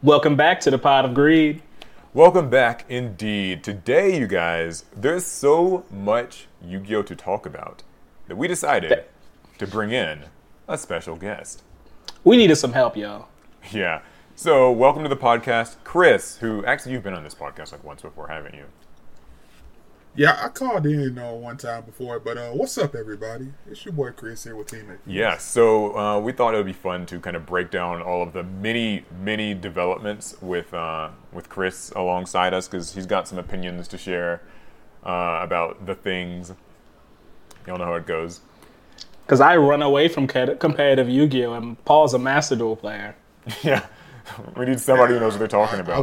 Welcome back to the Pot of Greed. Welcome back indeed. Today, you guys, there's so much Yu-Gi-Oh! To talk about that we decided to bring in a special guest. We needed some help, y'all. Yeah. So, welcome to the podcast, Chris, who actually you've been on this podcast like once before, haven't you? Yeah, I called in one time before, but what's up, everybody? It's your boy Chris here with Teammate. Yeah, so we thought it would be fun to kind of break down all of the many developments with Chris alongside us, because he's got some opinions to share about the things. Y'all know how it goes. Because I run away from competitive Yu-Gi-Oh! And Paul's a Master Duel player. Yeah, we need somebody who knows what they're talking about.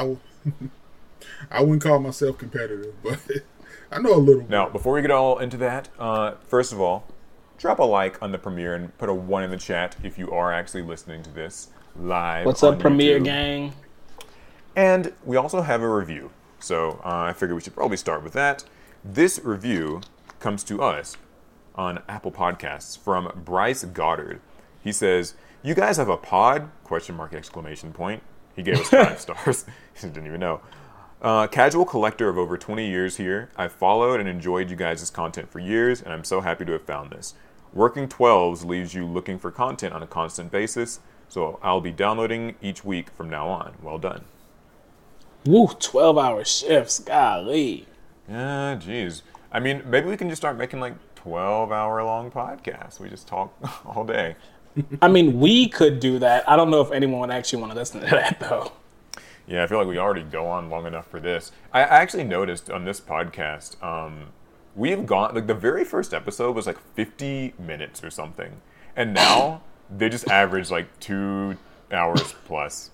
I wouldn't call myself competitive, but I know a little bit. Now, before we get all into that, first of all, drop a like on the premiere and put a 1 in the chat if you are actually listening to this live. What's up, on Premiere YouTube. gang? And we also have a review, so I figured we should probably start with that. This review comes to us on Apple Podcasts from Bryce Goddard. He says, "You guys have a pod?" ? He gave us 5 stars. He didn't even know. Casual collector of over 20 years here. I've followed and enjoyed you guys' content for years, and I'm so happy to have found this. Working 12s leaves you looking for content on a constant basis, so I'll be downloading each week from now on. Well done. Woo, 12-hour shifts. Golly. Yeah, geez. I mean, maybe we can just start making like 12-hour-long podcasts. We just talk all day. I mean, we could do that. I don't know if anyone would actually want to listen to that, though. Yeah, I feel like we already go on long enough for this. I actually noticed on this podcast, we have gone, like the very first episode was like 50 minutes or something. And now they just average like 2 hours plus.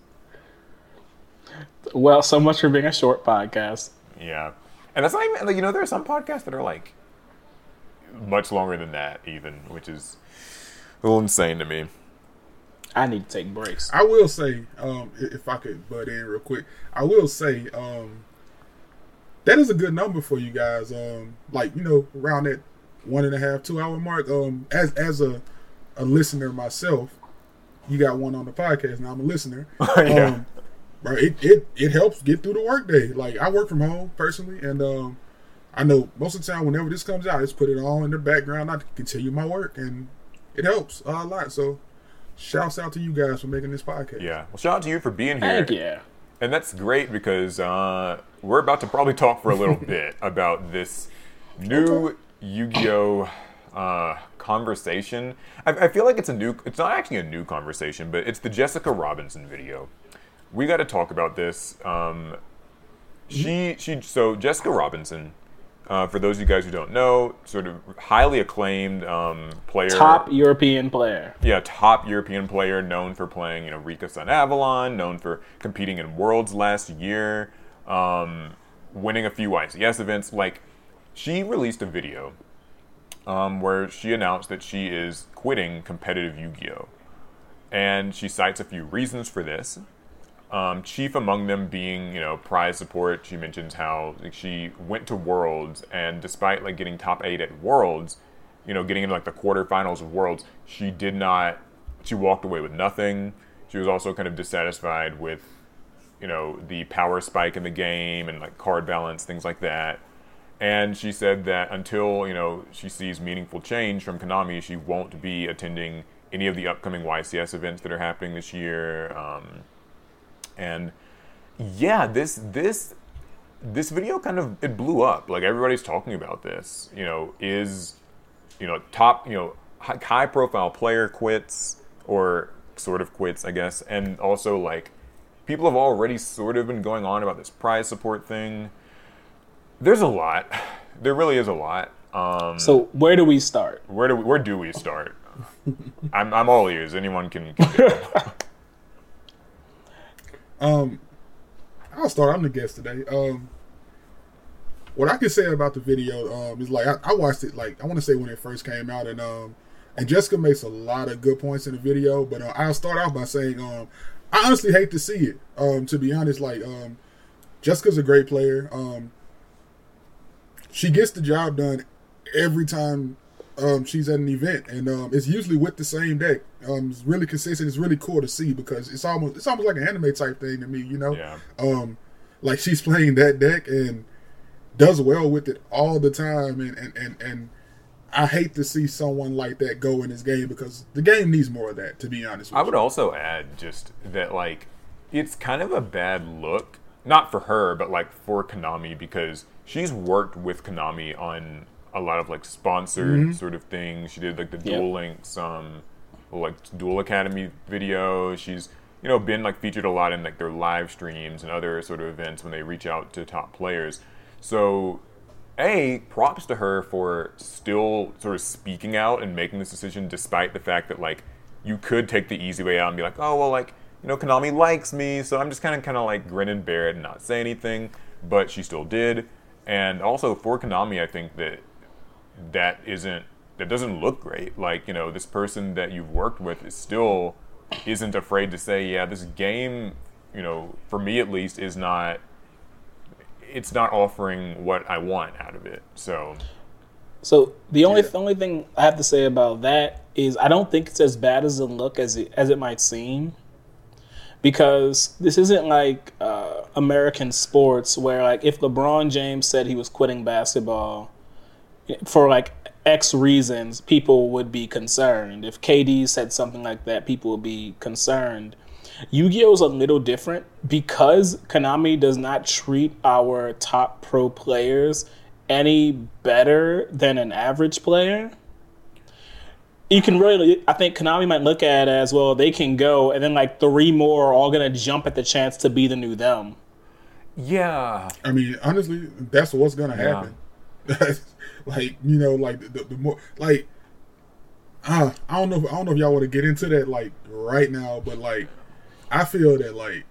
Well, so much for being a short podcast. Yeah. And that's not even, like, there are some podcasts that are like much longer than that even, which is a little insane to me. I need to take breaks. I will say, if I could butt in real quick, I will say that is a good number for you guys. Around that 1.5, 2 hour mark. As a listener myself, you got one on the podcast. Now I'm a listener. Yeah. Bro, it helps get through the workday. Like, I work from home personally, and I know most of the time whenever this comes out, I just put it on in the background. I continue my work, and it helps a lot. So, shouts out to you guys for making this podcast. Yeah. Well, shout out to you for being here. Heck yeah. And that's great because we're about to probably talk for a little bit about this new Yu-Gi-Oh! Conversation. I feel like it's not actually a new conversation, but it's the Jessica Robinson video. We got to talk about this. So Jessica Robinson, for those of you guys who don't know, sort of highly acclaimed player. Top European player. Yeah, top European player, known for playing, Rika Sun Avalon, known for competing in Worlds last year, winning a few YCS events. Like, she released a video where she announced that she is quitting competitive Yu-Gi-Oh! And she cites a few reasons for this. Chief among them being, prize support. She mentions how she went to Worlds, and despite getting top 8 at Worlds, getting into the quarterfinals of Worlds, she walked away with nothing. She was also kind of dissatisfied with, the power spike in the game and card balance, things like that. And she said that until, she sees meaningful change from Konami, she won't be attending any of the upcoming YCS events that are happening this year. And yeah, this video kind of, it blew up. Like, everybody's talking about this. Is top, high profile player quits, or sort of quits, I guess. And also people have already sort of been going on about this prize support thing. There's a lot. There really is a lot. So where do we start? Where do we start? I'm all ears. Anyone can do it. I'll start. I'm the guest today. What I can say about the video is I watched it I want to say when it first came out, and Jessica makes a lot of good points in the video. But I'll start out by saying I honestly hate to see it. To be honest, Jessica's a great player. She gets the job done every time she's at an event, and it's usually with the same deck. It's really consistent. It's really cool to see because it's almost like an anime type thing to me, you know. Yeah. Like she's playing that deck and does well with it all the time, and I hate to see someone like that go in this game because the game needs more of that. To be honest with you. I would also add just that like it's kind of a bad look, not for her, but like for Konami because she's worked with Konami on a lot of like sponsored sort of things. She did like the Duel Links, like Duel Academy video. She's been like featured a lot in like their live streams and other sort of events when they reach out to top players. So, props to her for still sort of speaking out and making this decision, despite the fact that like you could take the easy way out and be like, oh well, like Konami likes me, so I'm just kind of like grin and bear it and not say anything. But she still did, and also for Konami, I think that doesn't look great. Like, this person that you've worked with isn't afraid to say, yeah, this game, for me at least, it's not offering what I want out of it. So the only thing I have to say about that is I don't think it's as bad as it might seem. Because this isn't like American sports where like if LeBron James said he was quitting basketball for like X reasons, people would be concerned. If KD said something like that, people would be concerned. Yu-Gi-Oh! Is a little different because Konami does not treat our top pro players any better than an average player. You can really, I think Konami might look at it as, well, they can go, and then like 3 more are all going to jump at the chance to be the new them. Yeah. I mean, honestly, that's what's going to happen. Like, like the more, like, I don't know if y'all want to get into that like right now, but like, I feel that like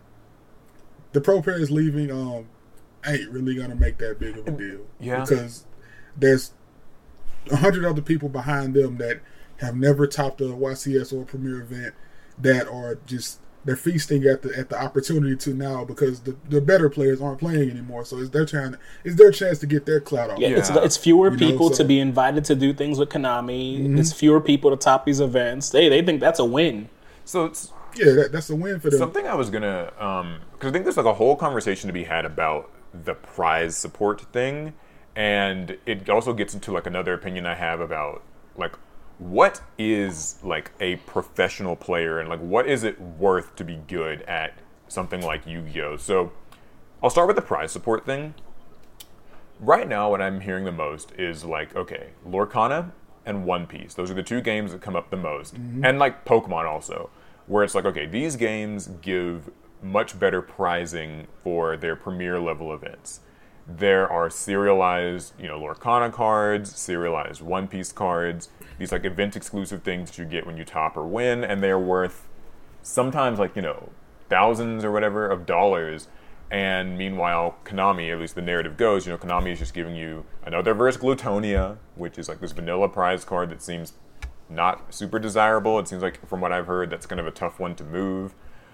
the pro players leaving ain't really going to make that big of a deal. Yeah. Because there's 100 other people behind them that have never topped a YCS or a Premier event that are just they're feasting at the opportunity to now because the better players aren't playing anymore. So it's their chance to get their clout off. Yeah, it's fewer people to be invited to do things with Konami. It's fewer people to top these events. They think that's a win. So it's that's a win for them. Something I was gonna because I think there's like a whole conversation to be had about the prize support thing. And it also gets into like another opinion I have about like what is like a professional player and like what is it worth to be good at something like Yu-Gi-Oh! So I'll start with the prize support thing. Right now what I'm hearing the most is like, okay, Lorcana and One Piece. Those are the 2 games that come up the most. And like Pokemon also, where it's like, okay, these games give much better prizing for their premier level events. There are serialized, Lorcana cards, serialized One Piece cards, these like event-exclusive things that you get when you top or win, and they're worth sometimes like, thousands or whatever of dollars. And meanwhile, Konami, at least the narrative goes, Konami is just giving you another Verse Glutonia, which is like this vanilla prize card that seems not super desirable. It seems like, from what I've heard, that's kind of a tough one to move.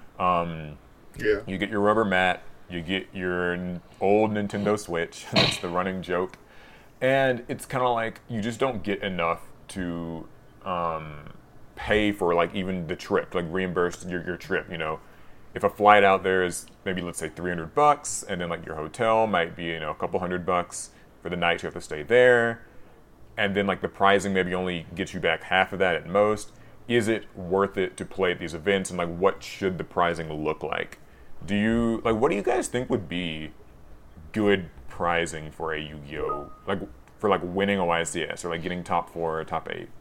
You get your rubber mat. You get your old Nintendo Switch. That's the running joke. And it's kind of like you just don't get enough to pay for like even the trip, like reimburse your trip. If a flight out there is maybe, let's say, $300, and then like your hotel might be a couple $100 for the night you have to stay there, and then like the prizing maybe only gets you back half of that at most. Is it worth it to play at these events? And like what should the prizing look like? What do you guys think would be good prizing for a Yu-Gi-Oh? Like for like winning a YCS or like getting top 4 or top 8?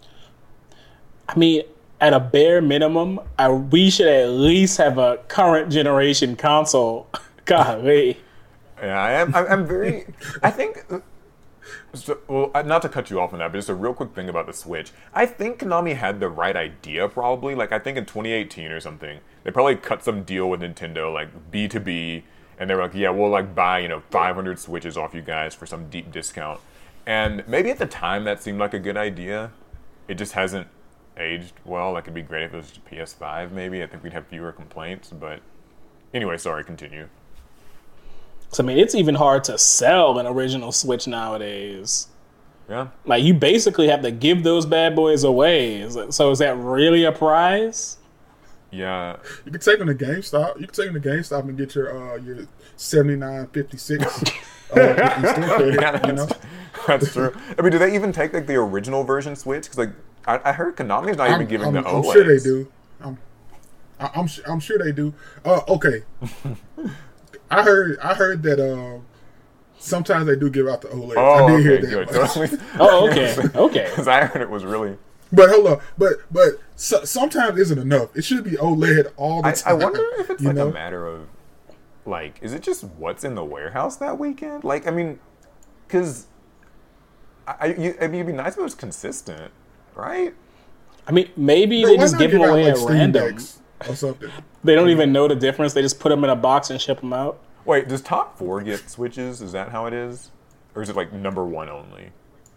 I mean, at a bare minimum, we should at least have a current generation console. Golly. Yeah, I'm very. I think. So, well, not to cut you off on that, but just a real quick thing about the Switch. I think Konami had the right idea, probably. Like, I think in 2018 or something, they probably cut some deal with Nintendo, like B2B, and they were like, yeah, we'll like buy 500 Switches off you guys for some deep discount. And maybe at the time that seemed like a good idea. It just hasn't aged well. Like, it'd be great if it was PS5, maybe. I think we'd have fewer complaints. But anyway, sorry, continue. So, I mean, it's even hard to sell an original Switch nowadays. Yeah. Like, you basically have to give those bad boys away. So is that really a prize? Yeah. You can take them to GameStop. You can take them to GameStop and get your $79.56. Yeah, You know, that's true. I mean, do they even take like the original version Switch? Because like I heard Konami's not even giving the OLEDs. I'm sure they do. I'm sure they do. Okay. I heard that sometimes they do give out the OLED. Oh, I did okay, hear that. good. Oh, okay. Okay. Because I heard it was really. But hold on. But sometimes isn't enough. It should be OLED all the I time. wonder if it's like know? a matter of like, is it just what's in the warehouse that weekend? Like, I mean, because it'd be nice if it was consistent, right? I mean, maybe Bro, they why just not give them out, away like, at Steam random. Decks or something. They don't even know the difference. They just put them in a box and ship them out. Wait, does top 4 get Switches? Is that how it is? Or is it like number 1 only?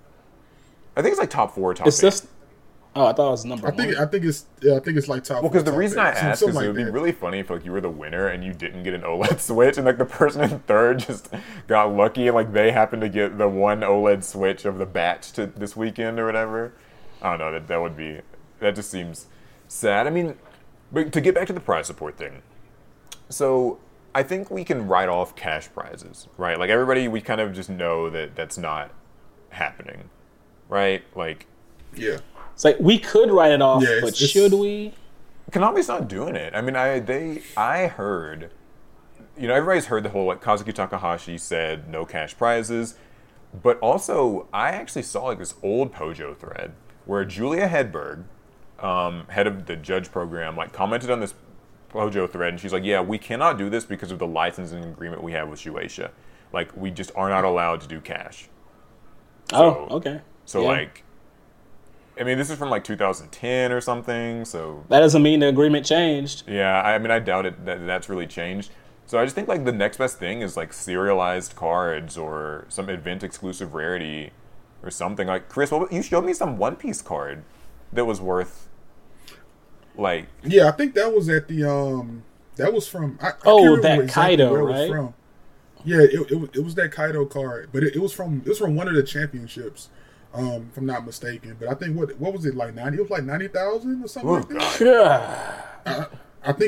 I think it's like top 4 or top 8. It's just. Oh, I thought it was number I one. think it's like top. Well, because the top reason eight. I asked is Something it would be that. really funny if like you were the winner and you didn't get an OLED Switch, and like the person in third just got lucky and like they happened to get the one OLED Switch of the batch to this weekend or whatever. I don't know. That just seems sad. I mean, but to get back to the prize support thing, so I think we can write off cash prizes, right? Like everybody, we kind of just know that that's not happening, right? Like, Yeah. It's like, we could write it off, Yeah, but should we? Konami's not doing it. I mean, I heard, you know, everybody's heard the whole like Kazuki Takahashi said no cash prizes, but also I actually saw like this old Pojo thread where Julia Hedberg, head of the judge program, like commented on this Pojo thread, and she's like, "Yeah, we cannot do this because of the licensing agreement we have with Shueisha. Like, we just are not allowed to do cash." Oh, okay. So Yeah. like, I mean, this is from like 2010 or something. So That doesn't mean the agreement changed. yeah, I mean, I doubt it that's really changed. So I just think like the next best thing is like serialized cards or some event exclusive rarity or something. Like Chris, you showed me some One Piece card that was worth like. Yeah, I think that was at the that was from I Oh, can't remember that exactly Kaido, where it was right? from. Yeah, it was that Kaido card, but it was from one of the championships, if I'm not mistaken. But I think what was it like 90? It was like 90,000 or something Oh like that. God. I think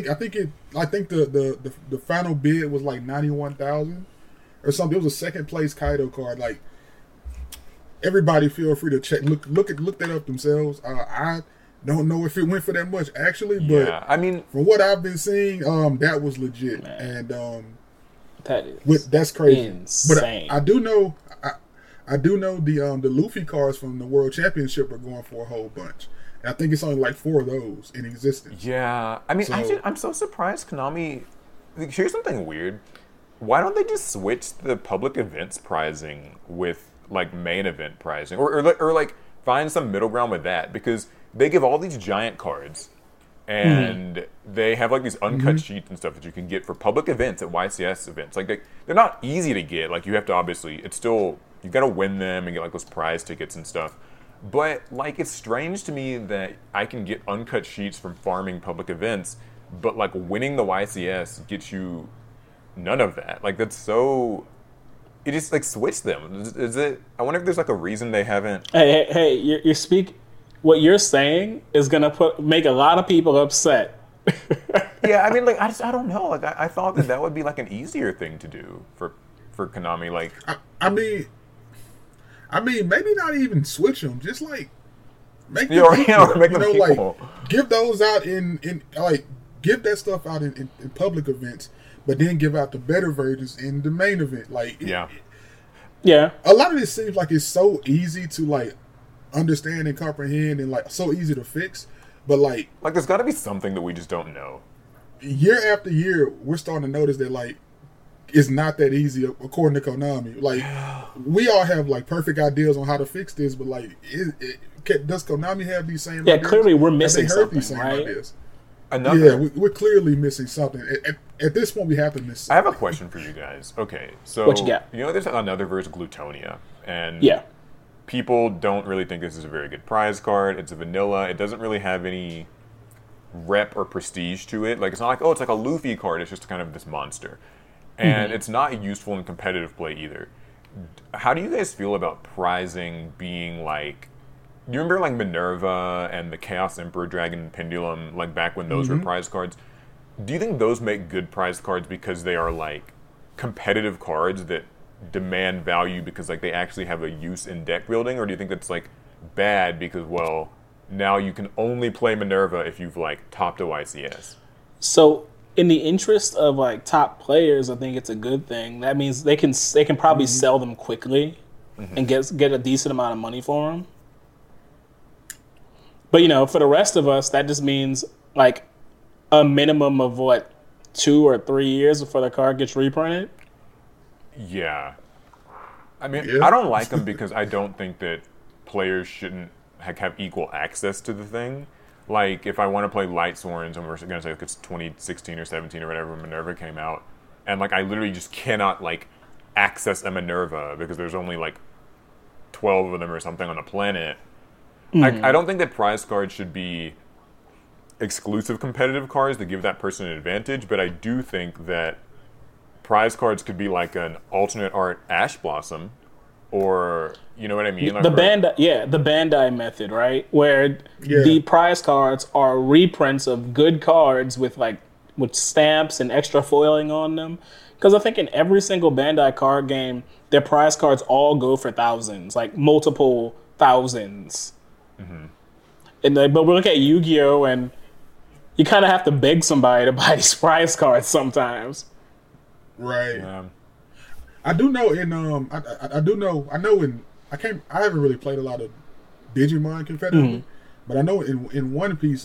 the final bid was like 91,000 or something. It was a second place Kaido card. Like everybody, feel free to check look that up themselves. I don't know if it went for that much actually, but Yeah, I mean, from what I've been seeing, that was legit, Man. and That is that's crazy. insane. But I do know, I do know the Luffy cards from the World Championship are going for a whole bunch. And I think it's only like 4 of those in existence. yeah. I mean, So- I'm so surprised Konami. Like, here's something weird. Why don't they just switch the public events pricing with like main event pricing, or like find some middle ground with that? Because they give all these giant cards, and they have like these uncut sheets and stuff that you can get for public events at YCS events. Like they're not easy to get. Like you have to obviously, it's still, you got to win them and get like those prize tickets and stuff. But like it's strange to me that I can get uncut sheets from farming public events, but like winning the YCS gets you none of that. Like that's so. You just like switch them. Is it? I wonder if there's like a reason they haven't. Hey, you speak. What you're saying is gonna make a lot of people upset. Yeah, I mean, like I don't know. Like I thought that would be like an easier thing to do for Konami. Like I mean, maybe not even switch them. Just like make them or equal, make them equal. like give those out in like give that stuff out in public events, but then give out the better versions in the main event. Like Yeah. Yeah. a lot of this seems like it's so easy to like understand and comprehend and like so easy to fix, but like Like there's got to be something that we just don't know. year after year, we're starting to notice that like it's not that easy according to Konami. Like we all have like perfect ideas on how to fix this, but like does Konami have these same? Yeah, ideas? clearly we're Have they missing heard these something, same right? ideas? Another. Yeah, we're clearly missing something. At this point, we have to miss I have something. a question for you guys. Okay, so What you got? know, there's another version of Glutonia, and Yeah. people don't really think this is a very good prize card. It's a vanilla. It doesn't really have any rep or prestige to it. Like it's not like, oh, it's like a Luffy card. It's just kind of this monster, and it's not useful in competitive play either. how do you guys feel about prizing being like? You remember like Minerva and the Chaos Emperor Dragon and Pendulum, like back when those were prize cards? Do you think those make good prize cards because they are like competitive cards that demand value because like they actually have a use in deck building, or do you think that's like bad because, well, now you can only play Minerva if you've like topped a YCS? So in the interest of like top players, I think it's a good thing. That means they can probably sell them quickly and get a decent amount of money for them. But you know, for the rest of us, that just means like a minimum of what, 2 or 3 years before the card gets reprinted. Yeah. I mean, I don't like them because I don't think that players shouldn't have equal access to the thing. Like, if I want to play Light Sworns, and we're going to say like it's 2016 or 17 or whatever when Minerva came out, and like I literally just cannot like access a Minerva because there's only like 12 of them or something on the planet. I don't think that prize cards should be exclusive competitive cards that give that person an advantage, but I do think that prize cards could be like an alternate art Ash Blossom, or you know what I mean? Like, the Bandai method, right? Where the prize cards are reprints of good cards with stamps and extra foiling on them. Because I think in every single Bandai card game, their prize cards all go for thousands, like multiple thousands. And but we look at Yu-Gi-Oh! And you kind of have to beg somebody to buy these prize cards sometimes. Right. I do know in I haven't really played a lot of Digimon competitively, but I know in One Piece,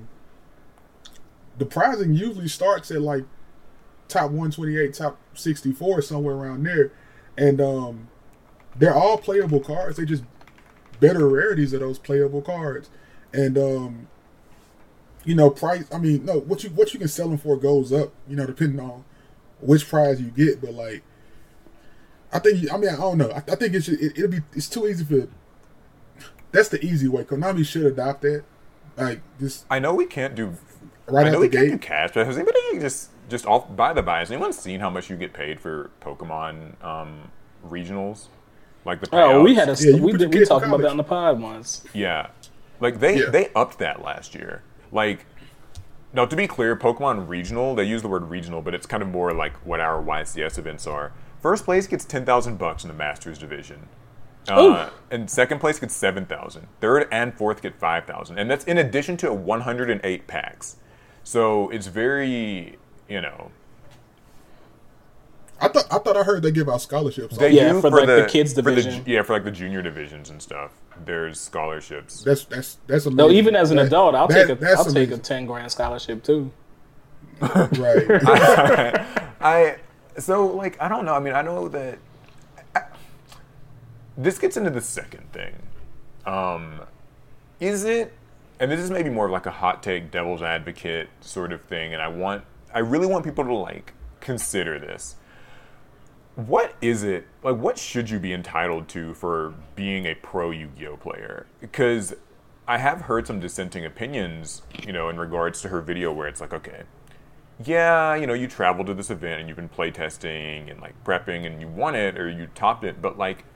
the prizing usually starts at like top 128, top 64, somewhere around there, and they're all playable cards. They just better rarities of those playable cards, and price. I mean, no, what you can sell them for goes up, depending on which prize you get. But like, I don't know. I think it's too easy for. That's the easy way. Konami should adopt that. Like this. I know we can't do. Right, I know we can't do cash, but has anybody just off by the by? Has anyone seen how much you get paid for Pokemon regionals? Like the payouts? We talked about that on the pod once. Yeah, like they upped that last year. Like, now to be clear, Pokemon regional, they use the word regional, but it's kind of more like what our YCS events are. First place gets $10,000 in the Masters division, and second place gets $7,000. Third and fourth get $5,000, and that's in addition to 108 packs. So it's very, I thought I heard they give out scholarships. They do for the kids division. For like the junior divisions and stuff. There's scholarships. That's amazing. No, even as an adult, I'll take a $10,000 scholarship too. Right. I don't know. I mean, I know that this gets into the second thing. Is it? And this is maybe more of like a hot take, devil's advocate sort of thing. And I really want people to like consider this. What is it, like what should you be entitled to for being a pro Yu-Gi-Oh player? Because I have heard some dissenting opinions, in regards to her video where it's like, okay, yeah, you traveled to this event and you've been playtesting and like prepping and you won it or you topped it, but like,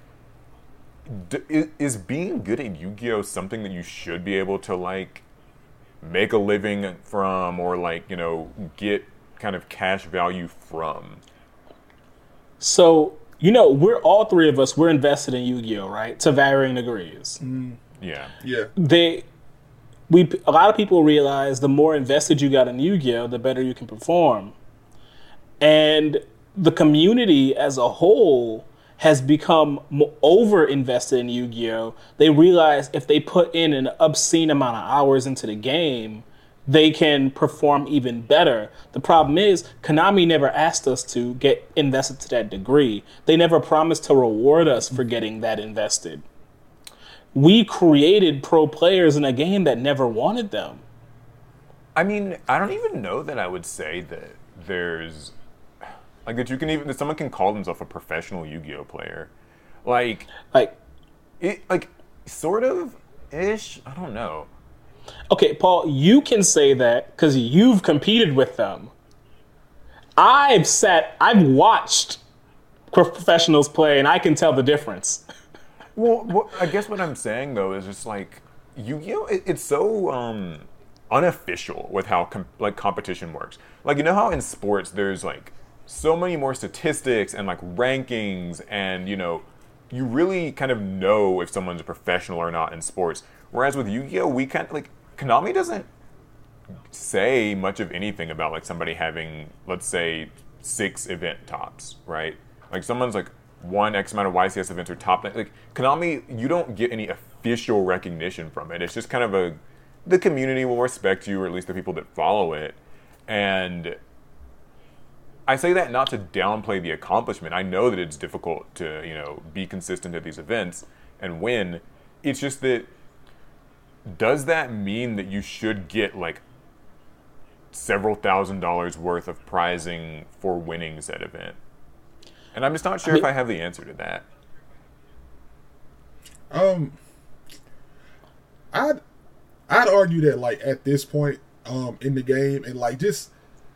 is being good at Yu-Gi-Oh something that you should be able to like make a living from or like, get kind of cash value from? So, we're all three of us, we're invested in Yu-Gi-Oh, right? To varying degrees. Yeah. Yeah. A lot of people realize the more invested you got in Yu-Gi-Oh, the better you can perform. And the community as a whole has become over invested in Yu-Gi-Oh. They realize if they put in an obscene amount of hours into the game, they can perform even better. The problem is, Konami never asked us to get invested to that degree. They never promised to reward us for getting that invested. We created pro players in a game that never wanted them. I mean, I don't even know that I would say that there's like that someone can call themselves a professional Yu-Gi-Oh player. Like sort of ish. I don't know. Okay, Paul, you can say that because you've competed with them. I've watched professionals play, and I can tell the difference. Well, I guess what I'm saying though is just like Yu-Gi-Oh. It's so unofficial with how like competition works. Like you know how in sports there's like so many more statistics and like rankings, and you know you really kind of know if someone's a professional or not in sports. Whereas with Yu-Gi-Oh, we kind of like Konami doesn't say much of anything about like somebody having, let's say, 6 event tops, right? Like someone's like won X amount of YCS events or top. Like Konami, you don't get any official recognition from it. It's just kind of the community will respect you, or at least the people that follow it. And I say that not to downplay the accomplishment. I know that it's difficult to, you know, be consistent at these events and win. It's just that, does that mean that you should get like several $1,000s worth of prizing for winning said event? And I'm just not sure if I have the answer to that. I'd argue that like at this point in the game, and like just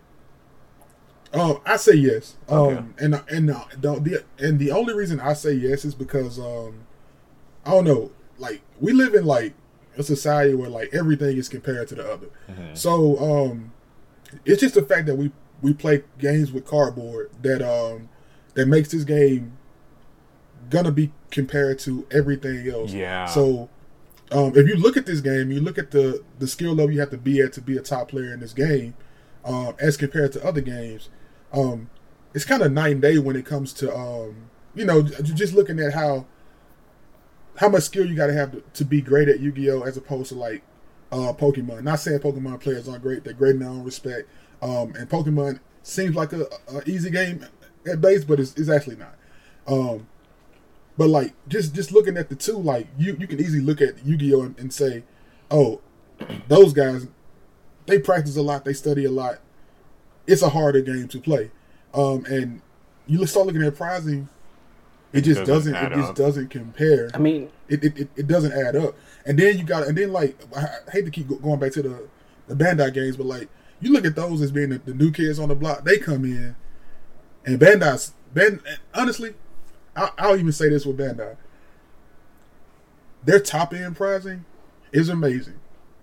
I say yes. Okay. And the only reason I say yes is because I don't know, like we live in like a society where like everything is compared to the other. Mm-hmm. So it's just the fact that we play games with cardboard that makes this game gonna be compared to everything else. Yeah. So if you look at this game, you look at the skill level you have to be at to be a top player in this game, as compared to other games, it's kind of night and day when it comes to you know, just looking at how much skill you got to have to be great at Yu-Gi-Oh! As opposed to like Pokemon. Not saying Pokemon players aren't great; they're great in their own respect. And Pokemon seems like a easy game at base, but it's actually not. But like just looking at the two, like you can easily look at Yu-Gi-Oh! and say, oh, those guys, they practice a lot, they study a lot. It's a harder game to play. And you start looking at prizing, it just doesn't compare. I mean, it doesn't add up. And then like I hate to keep going back to the Bandai games, but like you look at those as being the new kids on the block. They come in, and honestly, I'll even say this with Bandai. Their top end prizing is amazing.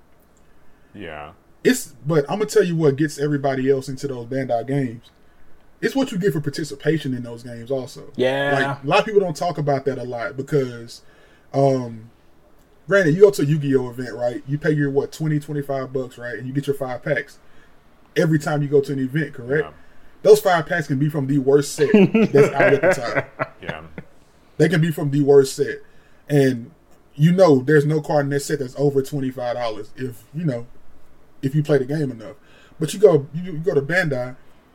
Yeah. But I'm gonna tell you what gets everybody else into those Bandai games. It's what you get for participation in those games also. Yeah. Like a lot of people don't talk about that a lot because granted, you go to a Yu-Gi-Oh! Event, right? You pay your $20-$25, right? And you get your 5 packs every time you go to an event, correct? Yeah. Those 5 packs can be from the worst set that's out at the time. Yeah. They can be from the worst set. And you know there's no card in that set that's over $25 if you play the game enough. But you go to Bandai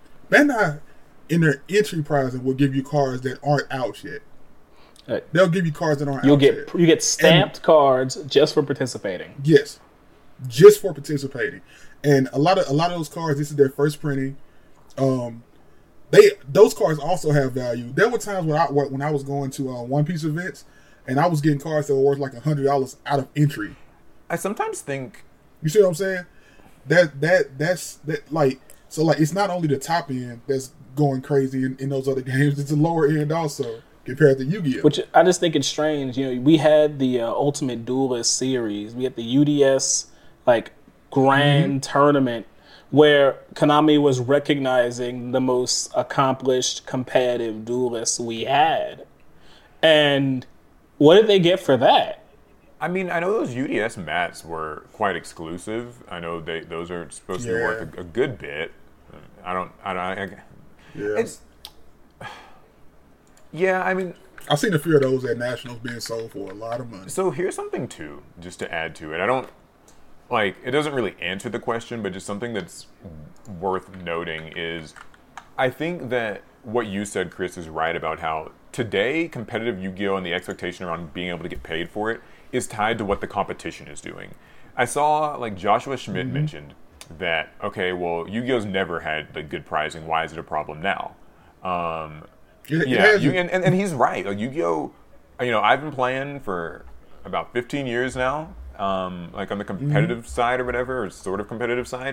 in their entry pricing will give you cards that aren't out yet. They'll give you cards that aren't out yet. You get stamped cards just for participating. Yes. Just for participating. And a lot of those cards, this is their first printing. Those cards also have value. There were times when I was going to One Piece events and I was getting cards that were worth like $100 out of entry. I sometimes think, you see what I'm saying? That's like, so like it's not only the top end that's going crazy in those other games, it's the lower end also compared to Yu-Gi-Oh! Which I just think it's strange. You know, we had the Ultimate Duelist series. We had the UDS like grand tournament where Konami was recognizing the most accomplished competitive duelists we had. And what did they get for that? I mean, I know those UDS mats were quite exclusive. I know those are supposed to be worth a good bit. Yeah, I mean, I've seen a few of those at Nationals being sold for a lot of money. So here's something too, just to add to it. It doesn't really answer the question, but just something that's worth noting is, I think that what you said, Chris, is right about how today competitive Yu-Gi-Oh! And the expectation around being able to get paid for it is tied to what the competition is doing. I saw like Joshua Schmidt mentioned that, okay, well, Yu-Gi-Oh's never had the good pricing. Why is it a problem now? And he's right. Like Yu-Gi-Oh, I've been playing for about 15 years now, like on the competitive side or whatever, or sort of competitive side.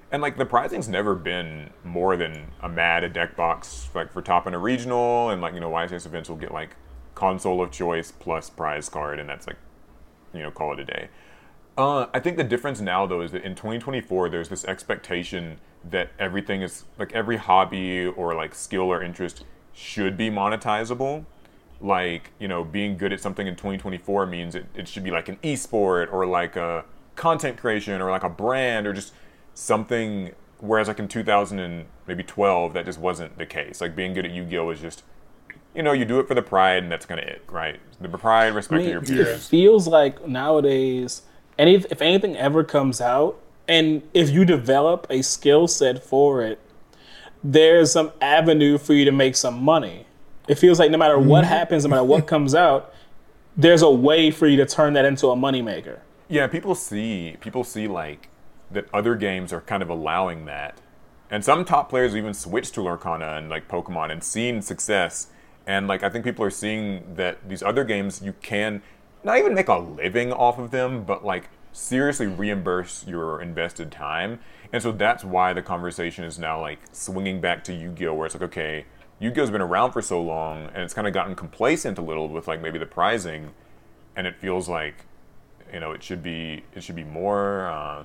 And like the prizing's never been more than a MAD, a deck box, like for top in a regional, and like YCS events will get like console of choice plus prize card, and that's like call it a day. I think the difference now though is that in 2024 there's this expectation that everything is like every hobby or like skill or interest should be monetizable. Like being good at something in 2024 means it should be like an esport or like a content creation or like a brand or just something, whereas like in 2012 that just wasn't the case. Like being good at Yu-Gi-Oh was just you do it for the pride and that's kind of it, right? The pride, respect of your peers. It feels like nowadays if anything ever comes out and if you develop a skill set for it, there's some avenue for you to make some money. It feels like no matter what happens, no matter what comes out, there's a way for you to turn that into a moneymaker. Yeah, people see like that other games are kind of allowing that. And some top players even switched to Lorcana and like Pokemon and seen success. And like I think people are seeing that these other games you can not even make a living off of them, but like seriously reimburse your invested time. And so that's why the conversation is now like swinging back to Yu-Gi-Oh, where it's like, okay, Yu-Gi-Oh's been around for so long and it's kind of gotten complacent a little with like maybe the prizing, and it feels like it should be more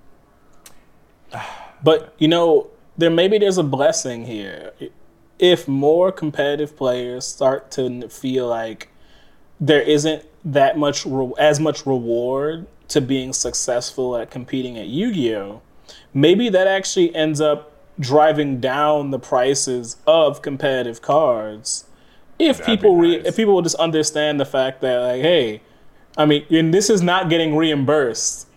but there's a blessing here. If more competitive players start to feel like there isn't that much as much reward to being successful at competing at Yu-Gi-Oh, maybe that actually ends up driving down the prices of competitive cards. If people will just understand the fact that like, hey, I mean, and this is not getting reimbursed.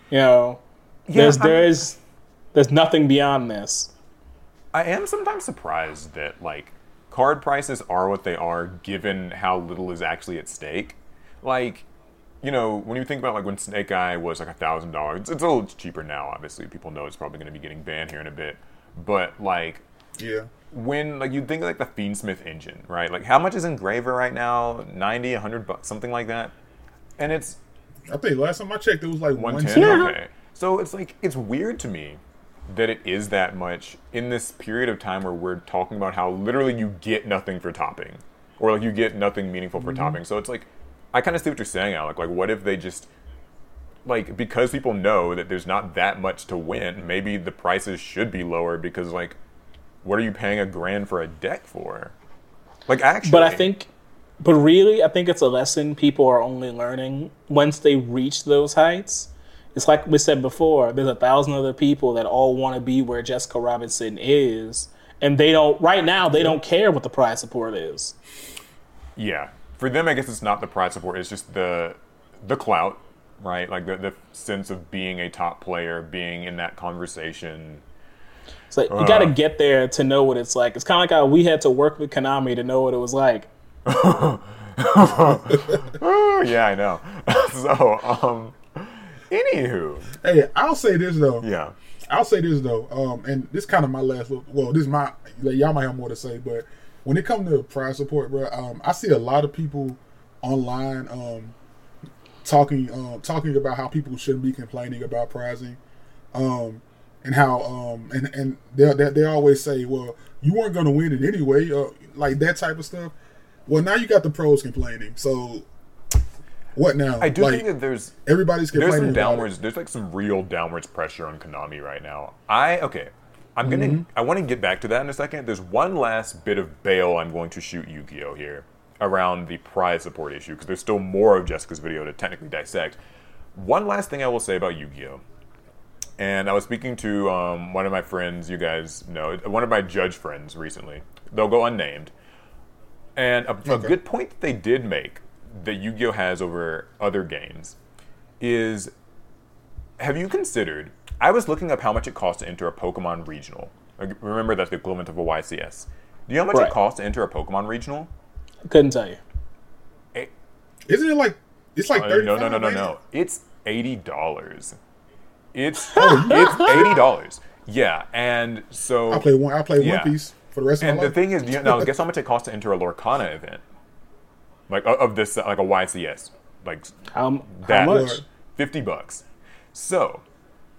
There's nothing beyond this. I am sometimes surprised that like card prices are what they are given how little is actually at stake. Like, when you think about like when Snake Eye was like $1,000, it's a little cheaper now. Obviously, people know it's probably going to be getting banned here in a bit. But like, yeah, when like you think of, like the Fiendsmith engine, right? Like how much is Engraver right now? $90, $100, something like that. And it's, I think last time I checked, it was like 110. Okay, so it's like it's weird to me that it is that much in this period of time where we're talking about how literally you get nothing for topping, or like you get nothing meaningful for topping. So it's like I kind of see what you're saying, Alec. Like, what if they just like because people know that there's not that much to win, maybe the prices should be lower because like, what are you paying $1,000 for a deck for? Like actually, But really, I think it's a lesson people are only learning once they reach those heights. It's like we said before, there's 1,000 other people that all want to be where Jessica Robinson is. And they don't care what the prize support is. Yeah. For them, I guess it's not the prize support. It's just the clout, right? Like the sense of being a top player, being in that conversation. It's like, you got to get there to know what it's like. It's kind of like how we had to work with Konami to know what it was like. Yeah, I know. So, anywho. Hey, I'll say this though. Yeah. And this kind of my last little, well, this is my, y'all might have more to say, but when it comes to prize support, bro, I see a lot of people online talking about how people shouldn't be complaining about prizing, and how and they always say, well, you weren't going to win it anyway, like that type of stuff. Well, now you got the pros complaining. So what now? I do think that everybody's complaining. There's some downwards. There's like some real downwards pressure on Konami right now. I want to get back to that in a second. There's one last bit of bail I'm going to shoot Yu-Gi-Oh here around the prize support issue because there's still more of Jessica's video to technically dissect. One last thing I will say about Yu-Gi-Oh, and I was speaking to one of my friends, you guys know, one of my judge friends recently. They'll go unnamed. And a good point that they did make that Yu-Gi-Oh has over other games is, have you considered, I was looking up how much it costs to enter a Pokemon regional. Remember, that's the equivalent of a YCS. Do you know how much it costs to enter a Pokemon regional? I couldn't tell you. Isn't it like, it's like $35? No. It's $80. It's $80. Yeah, and so... I play One Piece for the rest of my life. And the thing is, guess how much it costs to enter a Lorcana event? Like, of this, like a YCS. Like, how much? $50. So,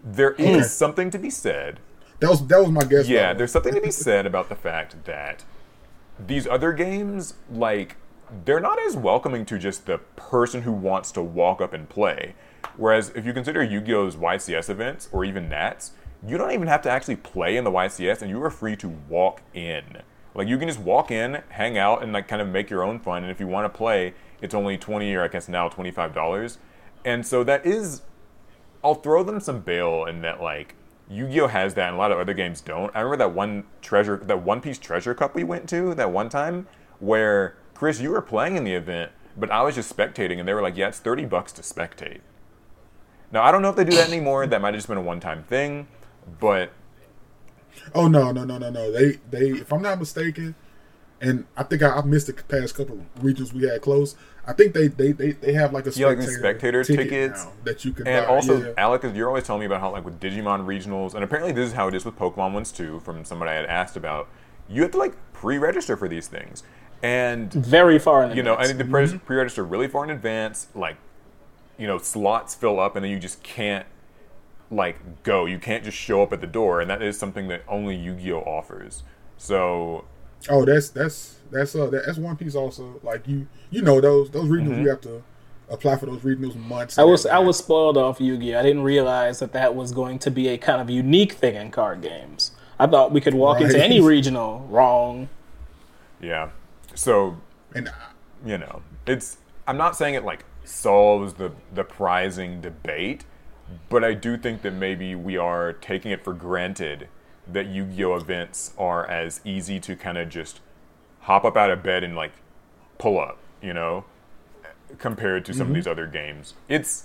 there is something to be said. That was my guess. Yeah, there's something to be said about the fact that these other games, like, they're not as welcoming to just the person who wants to walk up and play. Whereas if you consider Yu-Gi-Oh's YCS events, or even Nats, you don't even have to actually play in the YCS, and you are free to walk in. Like, you can just walk in, hang out, and like kind of make your own fun. And if you want to play, it's only $20 or I guess now $25. And so that is, I'll throw them some bail in that, like, Yu-Gi-Oh has that and a lot of other games don't. I remember that One Piece Treasure Cup we went to that one time where, Chris, you were playing in the event, but I was just spectating, and they were like, yeah, it's $30 to spectate. Now, I don't know if they do that anymore. That might have just been a one-time thing, but... Oh, no. They if I'm not mistaken, and I think I missed the past couple of regions we had close, I think they have like a spectator tickets now that you can and buy. also, Alec, you're always telling me about how, like, with Digimon regionals, and apparently this is how it is with Pokemon ones too, from somebody I had asked about, you have to, like, pre-register for these things. And... Very far in advance. You know, I need to pre-register really far in advance, like, you know, slots fill up, and then you just can't, like, go. You can't just show up at the door, and that is something that only Yu-Gi-Oh offers. So... Oh, that's One Piece also. Like, you know those regionals, you have to apply for those regionals months. I was spoiled off Yu-Gi-Oh! I didn't realize that was going to be a kind of unique thing in card games. I thought we could walk into any regional. Wrong. Yeah. So, and you know, I'm not saying it, like, solves the prizing debate, but I do think that maybe we are taking it for granted that Yu-Gi-Oh! Events are as easy to kind of just hop up out of bed and, like, pull up, you know, compared to some of these other games. It's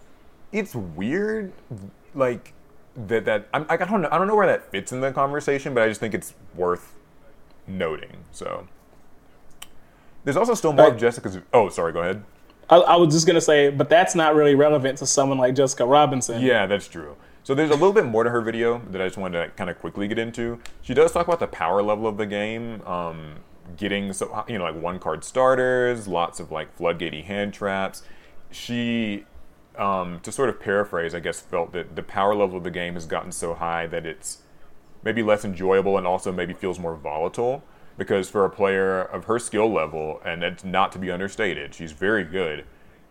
weird, like, I don't know where that fits in the conversation, but I just think it's worth noting. So there's also still more of Jessica's. Oh, sorry, go ahead. I was just gonna say, but that's not really relevant to someone like Jessica Robinson. Yeah, that's true. So there's a little bit more to her video that I just wanted to kind of quickly get into. She does talk about the power level of the game, getting, so, you know, like, one-card starters, lots of, like, floodgatey hand traps. She, to sort of paraphrase, I guess, felt that the power level of the game has gotten so high that it's maybe less enjoyable and also maybe feels more volatile. Because for a player of her skill level, and it's not to be understated, she's very good.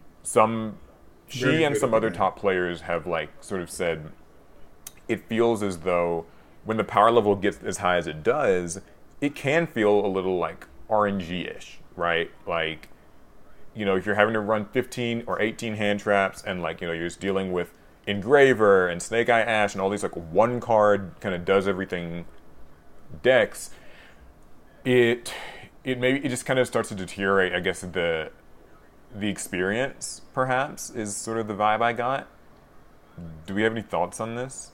She and some other top players have, like, sort of said, it feels as though when the power level gets as high as it does, it can feel a little, like, RNG-ish, right? Like, you know, if you're having to run 15 or 18 hand traps and, like, you know, you're just dealing with Engraver and Snake Eye Ash and all these, like, one card kind of does everything decks, it just kind of starts to deteriorate, I guess, the experience, perhaps, is sort of the vibe I got. Do we have any thoughts on this?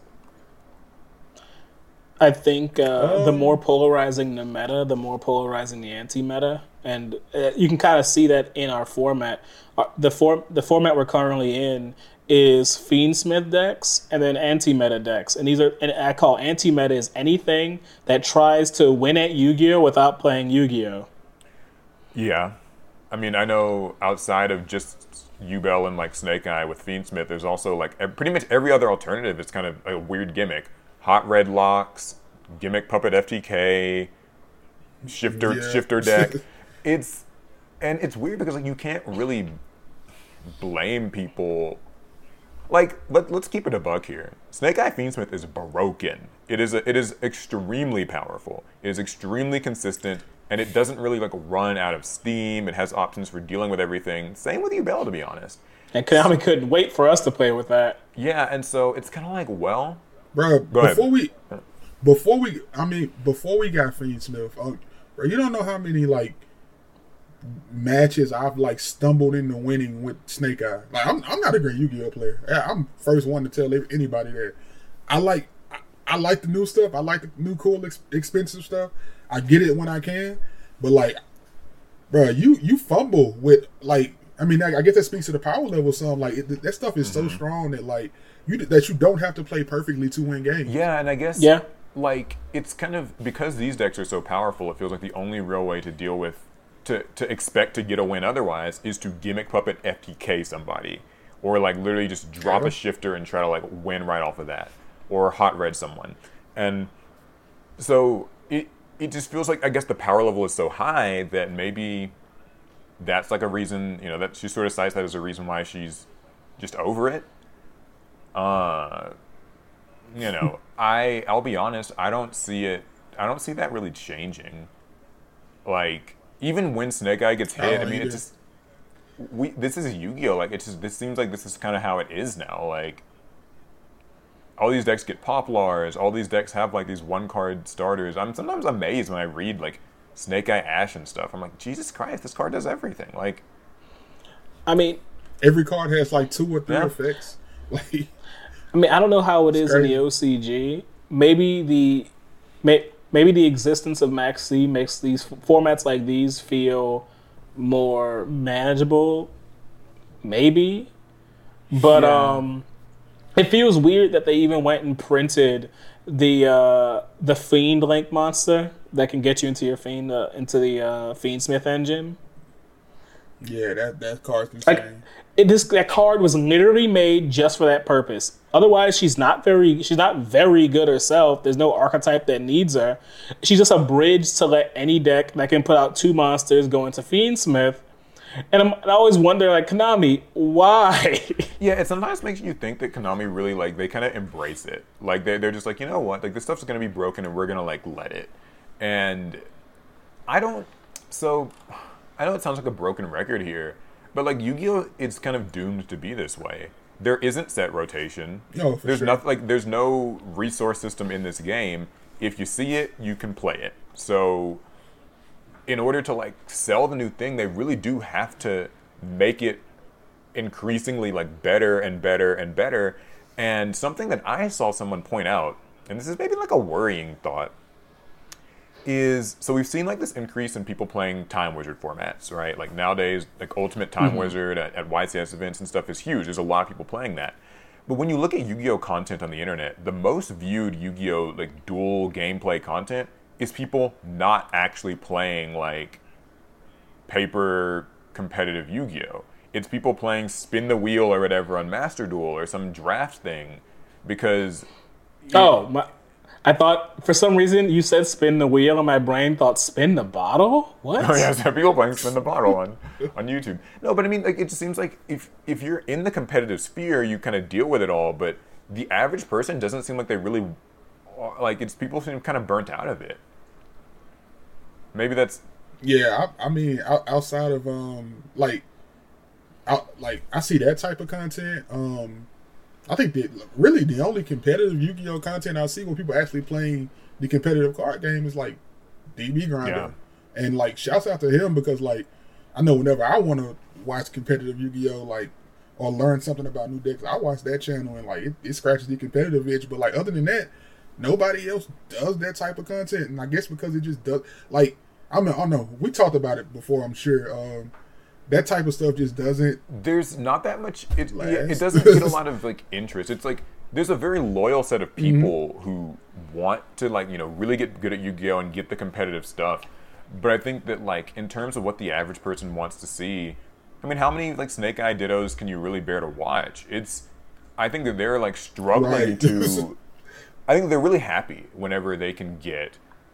I think the more polarizing the meta, the more polarizing the anti-meta. And you can kind of see that in our format. The format we're currently in is Fiendsmith decks and then anti-meta decks. And I call anti-meta is anything that tries to win at Yu-Gi-Oh! Without playing Yu-Gi-Oh! Yeah. I mean, I know outside of just Yubel and, like, Snake Eye with Fiendsmith, there's also, like, pretty much every other alternative is kind of a weird gimmick. Hot Red Locks, Gimmick Puppet FTK, Shifter deck. It's weird because, like, you can't really blame people. Like, let's keep it a buck here. Snake Eye Fiendsmith is broken. It is extremely powerful. It is extremely consistent, and it doesn't really, like, run out of steam. It has options for dealing with everything. Same with Yubel, to be honest. And Konami couldn't wait for us to play with that. Yeah, and so it's kind of like, well, bro, before we got Fiendsmith, bro, you don't know how many, like, matches I've, like, stumbled into winning with Snake Eye. Like, I'm not a great Yu-Gi-Oh player. I'm first one to tell anybody that. I like the new stuff. I like the new cool expensive stuff. I get it when I can, but, like, bro, you fumble with, like, I mean, I guess that speaks to the power level some. Like, that stuff is so strong that, like, you don't have to play perfectly to win games. Yeah, and I guess like, it's kind of, because these decks are so powerful, it feels like the only real way to deal with, to expect to get a win otherwise, is to Gimmick Puppet FTK somebody. or like literally just drop Yeah. a shifter and try to like win right off of that, or hot red someone. And so it just feels like, I guess the power level is so high that maybe that's like a reason, that she sort of cites that as a reason why she's just over it. I'll be honest, I don't see that really changing. Like, even when Snake Eye gets hit, I mean, it's just, this is Yu-Gi-Oh! Like, this seems like this is kind of how it is now. Like, all these decks get Poplars, all these decks have, like, these one-card starters. I'm sometimes amazed when I read, like, Snake Eye Ash and stuff. I'm like, Jesus Christ, this card does everything. Like, I mean, every card has, like, 2 or 3 effects. Like, I mean, I don't know how it is in the OCG. Maybe the existence of Max C makes these formats like these feel more manageable. Maybe, but it feels weird that they even went and printed the Fiend Link monster that can get you into your Fiend into the Fiendsmith engine. Yeah, that card's insane. That card was literally made just for that purpose. Otherwise, she's not very good herself. There's no archetype that needs her. She's just a bridge to let any deck that can put out 2 monsters go into Fiendsmith. And I always wonder, like, Konami, why? Yeah, it sometimes makes you think that Konami really, like, they kind of embrace it. Like, they're just like, you know what? Like, this stuff's going to be broken and we're going to, like, let it. And I know it sounds like a broken record here, but, like, Yu-Gi-Oh! Is kind of doomed to be this way. There isn't set rotation. No, for there's sure. nothing, like, there's no resource system in this game. If you see it, you can play it. So in order to, like, sell the new thing, they really do have to make it increasingly, like, better and better and better. And something that I saw someone point out, and this is maybe like a worrying thought, is, so we've seen, like, this increase in people playing Time Wizard formats, right? Like, nowadays, like, Ultimate Time Wizard at YCS events and stuff is huge. There's a lot of people playing that. But when you look at Yu-Gi-Oh! Content on the internet, the most viewed Yu-Gi-Oh! Like, dual gameplay content is people not actually playing, like, paper competitive Yu-Gi-Oh! It's people playing Spin the Wheel or whatever on Master Duel or some draft thing, because... I thought, for some reason, you said spin the wheel, and my brain thought spin the bottle? What? Oh, yeah, so people playing Spin the Bottle on YouTube. No, but I mean, like, it just seems like if you're in the competitive sphere, you kind of deal with it all, but the average person doesn't seem like they really, like, it's people seem kind of burnt out of it. Maybe that's... Yeah, I mean, outside of, I see that type of content, I think that really the only competitive Yu-Gi-Oh! Content I see when people actually playing the competitive card game is, like, DB Grinder. Yeah. And, like, shouts out to him because, like, I know whenever I want to watch competitive Yu-Gi-Oh! Like, or learn something about new decks, I watch that channel and, like, it scratches the competitive itch. But, like, other than that, nobody else does that type of content. And I guess because it just does, like, I mean, I don't know. We talked about it before, I'm sure. That type of stuff just doesn't. There's not that much. It doesn't get a lot of, like, interest. It's like there's a very loyal set of people who want to, like, really get good at Yu-Gi-Oh! And get the competitive stuff. But I think that, like, in terms of what the average person wants to see, I mean, how many, like, Snake Eye Dittos can you really bear to watch? I think that they're, like, struggling to. I think they're really happy whenever they can get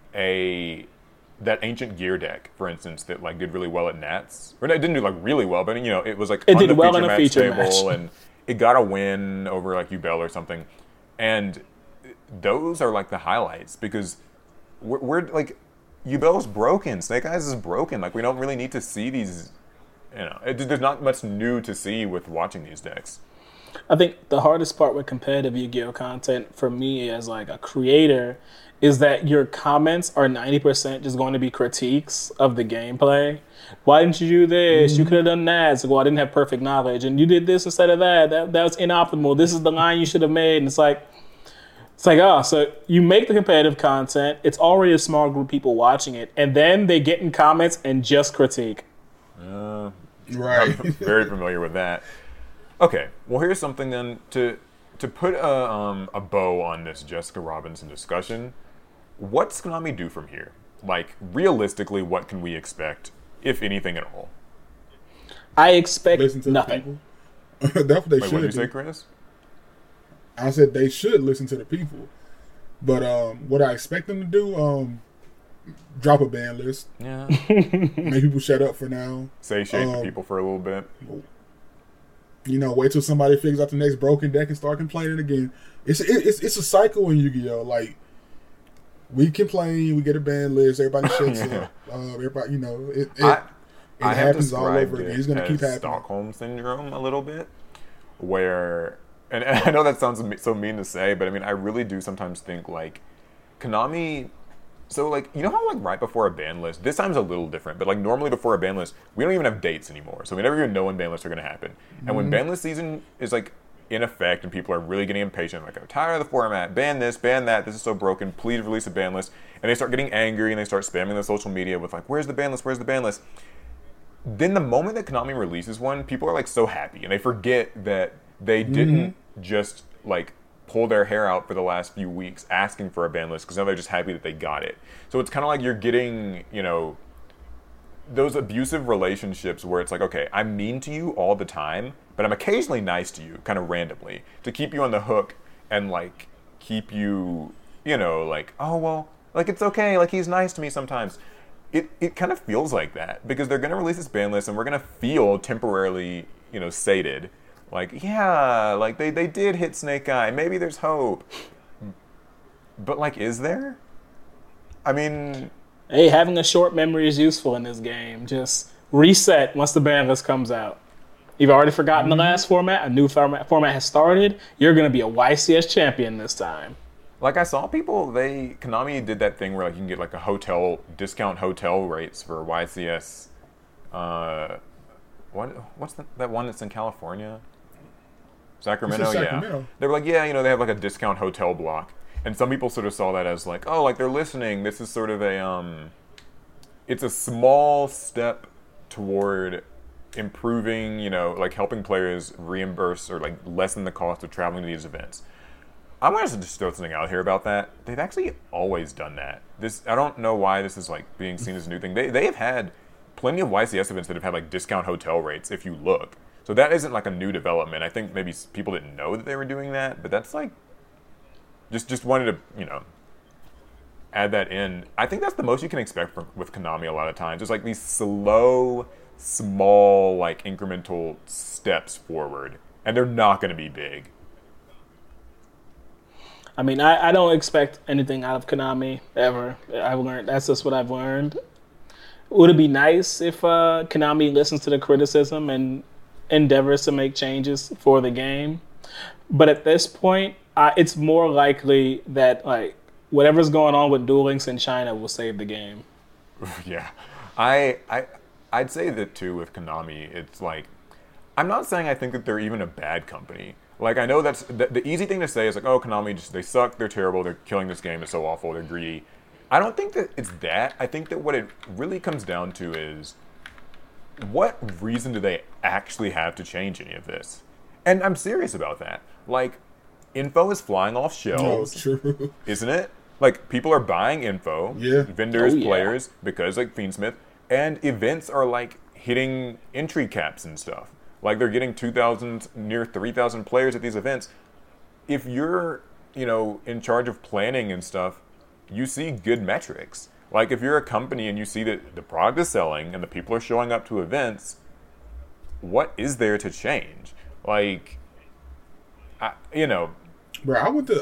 that Ancient Gear deck, for instance, that, like, did really well at Nats. Or it didn't do, like, really well, but, it was, like, it on did the well feature in a match feature table, match. and it got a win over, like, Ubel or something. And those are, like, the highlights, because we're like, Ubel's broken, Snake Eyes is broken. Like, we don't really need to see these, there's not much new to see with watching these decks. I think the hardest part with competitive Yu-Gi-Oh! Content for me as, like, a creator is that your comments are 90% just going to be critiques of the gameplay. Why didn't you do this? You could have done that. It's like, well, I didn't have perfect knowledge. And you did this instead of that. That was inoptimal. This is the line you should have made. And it's like, so you make the competitive content. It's already a small group of people watching it. And then they get in comments and just critique. Right. I'm very familiar with that. Okay, well, here's something then to put a bow on this Jessica Robinson discussion. What's Konami do from here? Like, realistically, what can we expect, if anything at all? I expect Listen to the nothing. people. That's what they Wait, should what did you do. say, Chris? I said they should listen to the people. But what I expect them to do, drop a ban list. Yeah. Make people shut up for now. Say shake the people for a little bit. Wait till somebody figures out the next broken deck and start complaining again. It's a cycle in Yu-Gi-Oh! Like, we complain, we get a ban list, everybody shuts up. Everybody, it I have happens all described over it again. It's going to keep as happening. Stockholm syndrome a little bit, where, and I know that sounds so mean to say, but I mean, I really do sometimes think like Konami. So like, how like right before a ban list, this time's a little different, but like normally before a ban list, we don't even have dates anymore, so we never even know when ban lists are going to happen. And when ban list season is like in effect and people are really getting impatient, like, I'm tired of the format, ban this, ban that, this is so broken, please release a ban list, and they start getting angry and they start spamming the social media with like, where's the ban list, where's the ban list? Then the moment that Konami releases one, people are like so happy and they forget that they didn't just like pull their hair out for the last few weeks asking for a ban list, because now they're just happy that they got it. So it's kind of like you're getting, those abusive relationships where it's like, okay, I'm mean to you all the time, but I'm occasionally nice to you, kind of randomly, to keep you on the hook and like keep you, like, oh, well, like it's okay, like he's nice to me sometimes. It kind of feels like that, because they're going to release this ban list and we're going to feel temporarily, sated. Like, yeah, like they did hit Snake Eye. Maybe there's hope. But, like, is there? I mean... Hey, having a short memory is useful in this game. Just reset once the ban list comes out. You've already forgotten the last format. A new format has started. You're going to be a YCS champion this time. Like, I saw people, Konami did that thing where, like, you can get, like, a discount hotel rates for YCS. What's that one that's in California? Sacramento, Sacramento. Yeah. They were like, yeah, they have like a discount hotel block. And some people sort of saw that as like, oh, like they're listening. This is sort of it's a small step toward improving, like helping players reimburse or like lessen the cost of traveling to these events. I'm going to just throw something out here about that. They've actually always done that. I don't know why this is like being seen as a new thing. They have had plenty of YCS events that have had like discount hotel rates if you look. So that isn't like a new development. I think maybe people didn't know that they were doing that, but that's like just wanted to, add that in. I think that's the most you can expect with Konami a lot of times. It's like these slow, small, like incremental steps forward, and they're not going to be big. I mean, I don't expect anything out of Konami ever. I've learned that's just what I've learned. Would it be nice if Konami listens to the criticism and endeavors to make changes for the game? But at this point, it's more likely that like whatever's going on with Duel Links in China will save the game. Yeah, I'd say that too with Konami. It's like, I'm not saying I think that they're even a bad company. Like, I know that's the easy thing to say is like, oh, Konami, they suck, they're terrible, they're killing this game, it's so awful, they're greedy. I don't think that it's that. I think that what it really comes down to is, what reason do they actually have to change any of this? And I'm serious about that. Like, info is flying off shelves, true. isn't it? Like, people are buying info, vendors, players, because like Fiendsmith, and events are like hitting entry caps and stuff. Like, they're getting 2,000, near 3,000 players at these events. If you're, in charge of planning and stuff, you see good metrics. Like, if you're a company and you see that the product is selling and the people are showing up to events, what is there to change? Like, Bro, I went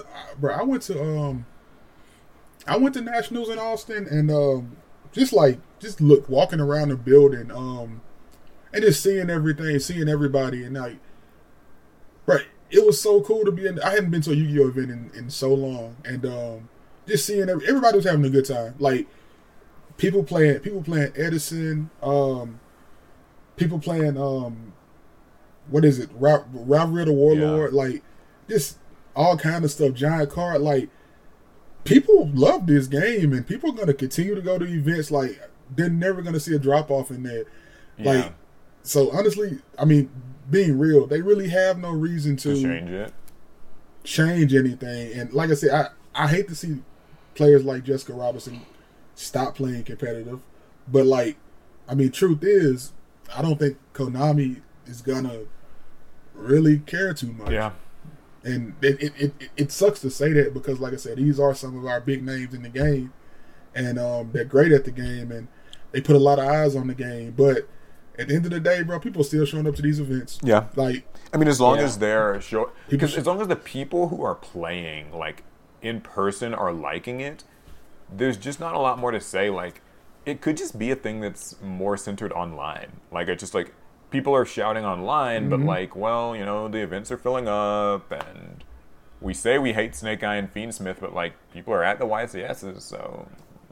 to Nationals in Austin and walking around the building and just seeing everything, seeing everybody, and like, bro, it was so cool to be in. I hadn't been to a Yu-Gi-Oh event in so long, and just seeing everybody was having a good time. Like, people playing Edison, people playing what is it, Rivalry of the Warlord, like just all kind of stuff. Giant card, like, people love this game, and people are gonna continue to go to events. Like, they're never gonna see a drop off in there. Like, so honestly, I mean, being real, they really have no reason to change anything. And like I said, I hate to see players like Jessica Robinson stop playing competitive, but like, I mean, truth is, I don't think Konami is gonna really care too much. Yeah. And it sucks to say that because, like I said, these are some of our big names in the game, and they're great at the game, and they put a lot of eyes on the game. But at the end of the day, bro, people are still showing up to these events. Yeah. Like, I mean, as long Yeah. as they're because should- as long as the people who are playing like in person are liking it, there's just not a lot more to say. Like, it could just be a thing that's more centered online. Like, it's just like people are shouting online, but like, well, you know, the events are filling up, and we say we hate Snake Eye and Fiendsmith, but like people are at the YCSs, so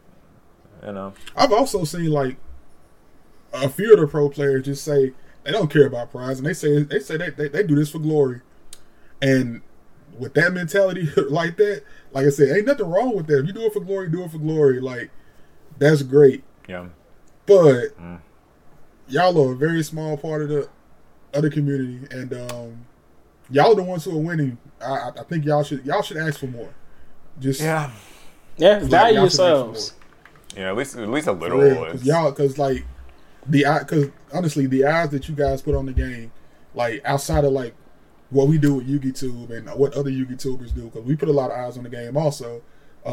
you know. I've also seen like a few of the pro players just say they don't care about prize, and they say they do this for glory. And with that mentality like that, like I said, ain't nothing wrong with that. If you do it for glory, do it for glory. Like, that's great. Yeah. But y'all are a very small part of the other community, and y'all are the ones who are winning. I think y'all should ask for more. Just Yeah. Yeah, like, value y'all should ask for yourselves. Yeah, at least a little. because like because honestly, the eyes that you guys put on the game, like outside of like what we do with YugiTube and what other YugiTubers do, because we put a lot of eyes on the game also.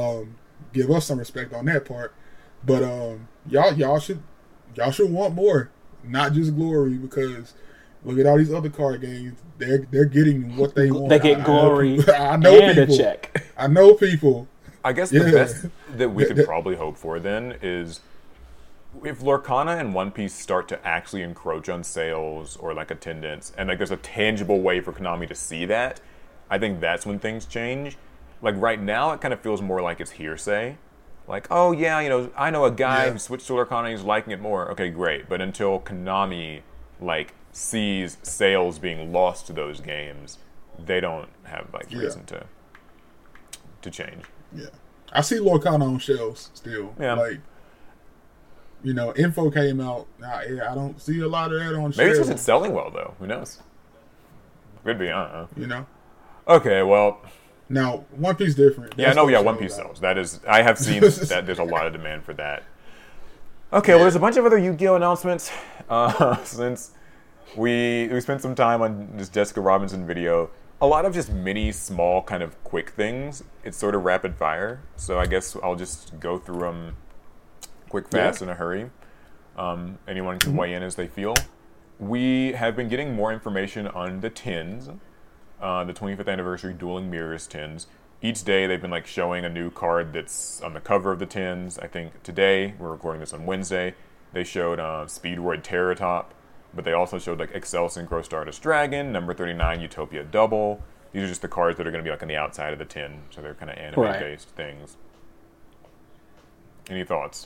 Give us some respect on that part, but y'all should want more, not just glory, because look at all these other card games. They're getting what they want. They get glory I know and people. a check. I know people. I guess Yeah. the best that we could probably hope for then is if Lorcana and One Piece start to actually encroach on sales or like attendance, and like there's a tangible way for Konami to see that, I think that's when things change. Like right now, it kind of feels more like it's hearsay. Like, oh yeah, you know, I know a guy Yeah. who switched to Lorcana and he's liking it more. Okay, great. But until Konami like sees sales being lost to those games, they don't have like reason to change. Yeah, I see Lorcana on shelves still. Yeah. Like, you know, info came out. I don't see a lot of that on Maybe it's shelves. because it's selling well though. Who knows? Could be. I don't know. You know. Okay, well, Now, One Piece different. yeah, That's no, what yeah, One shows Piece out. sells. That is, I have seen that. There's a lot of demand for that. Okay, well, there's a bunch of other Yu-Gi-Oh announcements. Since we spent some time on this Jessica Robinson video, a lot of just mini, small, kind of quick things. It's sort of rapid fire, so I guess I'll just go through them quick, fast, in a hurry. Anyone can weigh in as they feel. We have been getting more information on the tins, the 25th anniversary Dueling Mirrors tins. Each day they've been like showing a new card that's on the cover of the tins. I think today, we're recording this on Wednesday, they showed Speedroid Terratop, but they also showed like Excel Synchro Stardust Dragon, number 39 Utopia Double. These are just the cards that are going to be like on the outside of the tin, so they're kind of anime-based things. Any thoughts?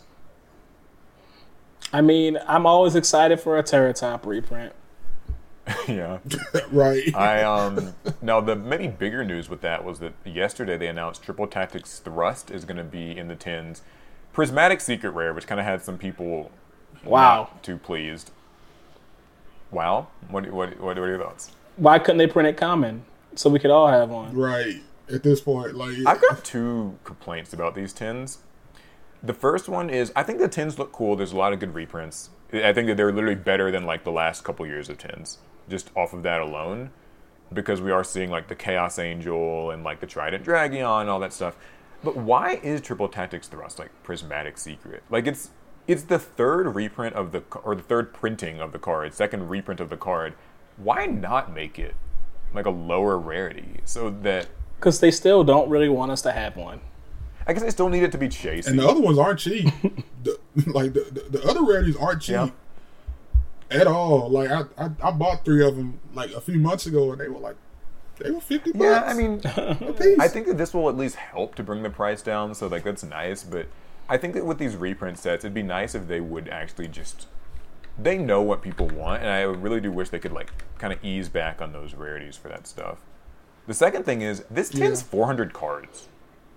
I mean, I'm always excited for a Terratop reprint. Yeah. Right. Now the maybe bigger news with that was that yesterday they announced Triple Tactics Thrust is going to be in the tins. Prismatic Secret Rare, which kind of had some people Wow. not too pleased. Wow. What are your thoughts? Why couldn't they print it common so we could all have one? Right. At this point, like, I've got two complaints about these tins. The first one is I think the tins look cool. There's a lot of good reprints. I think that they're literally better than like the last couple years of tins, just off of that alone, because we are seeing like the Chaos Angel and like the Trident Dragion and all that stuff. But why is Triple Tactics Thrust like Prismatic Secret? Like it's the third reprint of the third printing of the card, second reprint of the card. Why not make it like a lower rarity so that? Because they still don't really want us to have one. I guess I still need it to be chasey. and the other ones aren't cheap. the other rarities aren't cheap Yeah. at all. Like I bought 3 of them like a few months ago, and they were $50. Yeah, I mean, a piece. I think that this will at least help to bring the price down, so like that's nice. But I think that with these reprint sets, it'd be nice if they would actually just they know what people want, and I really do wish they could like kind of ease back on those rarities for that stuff. The second thing is this tin's 400 cards,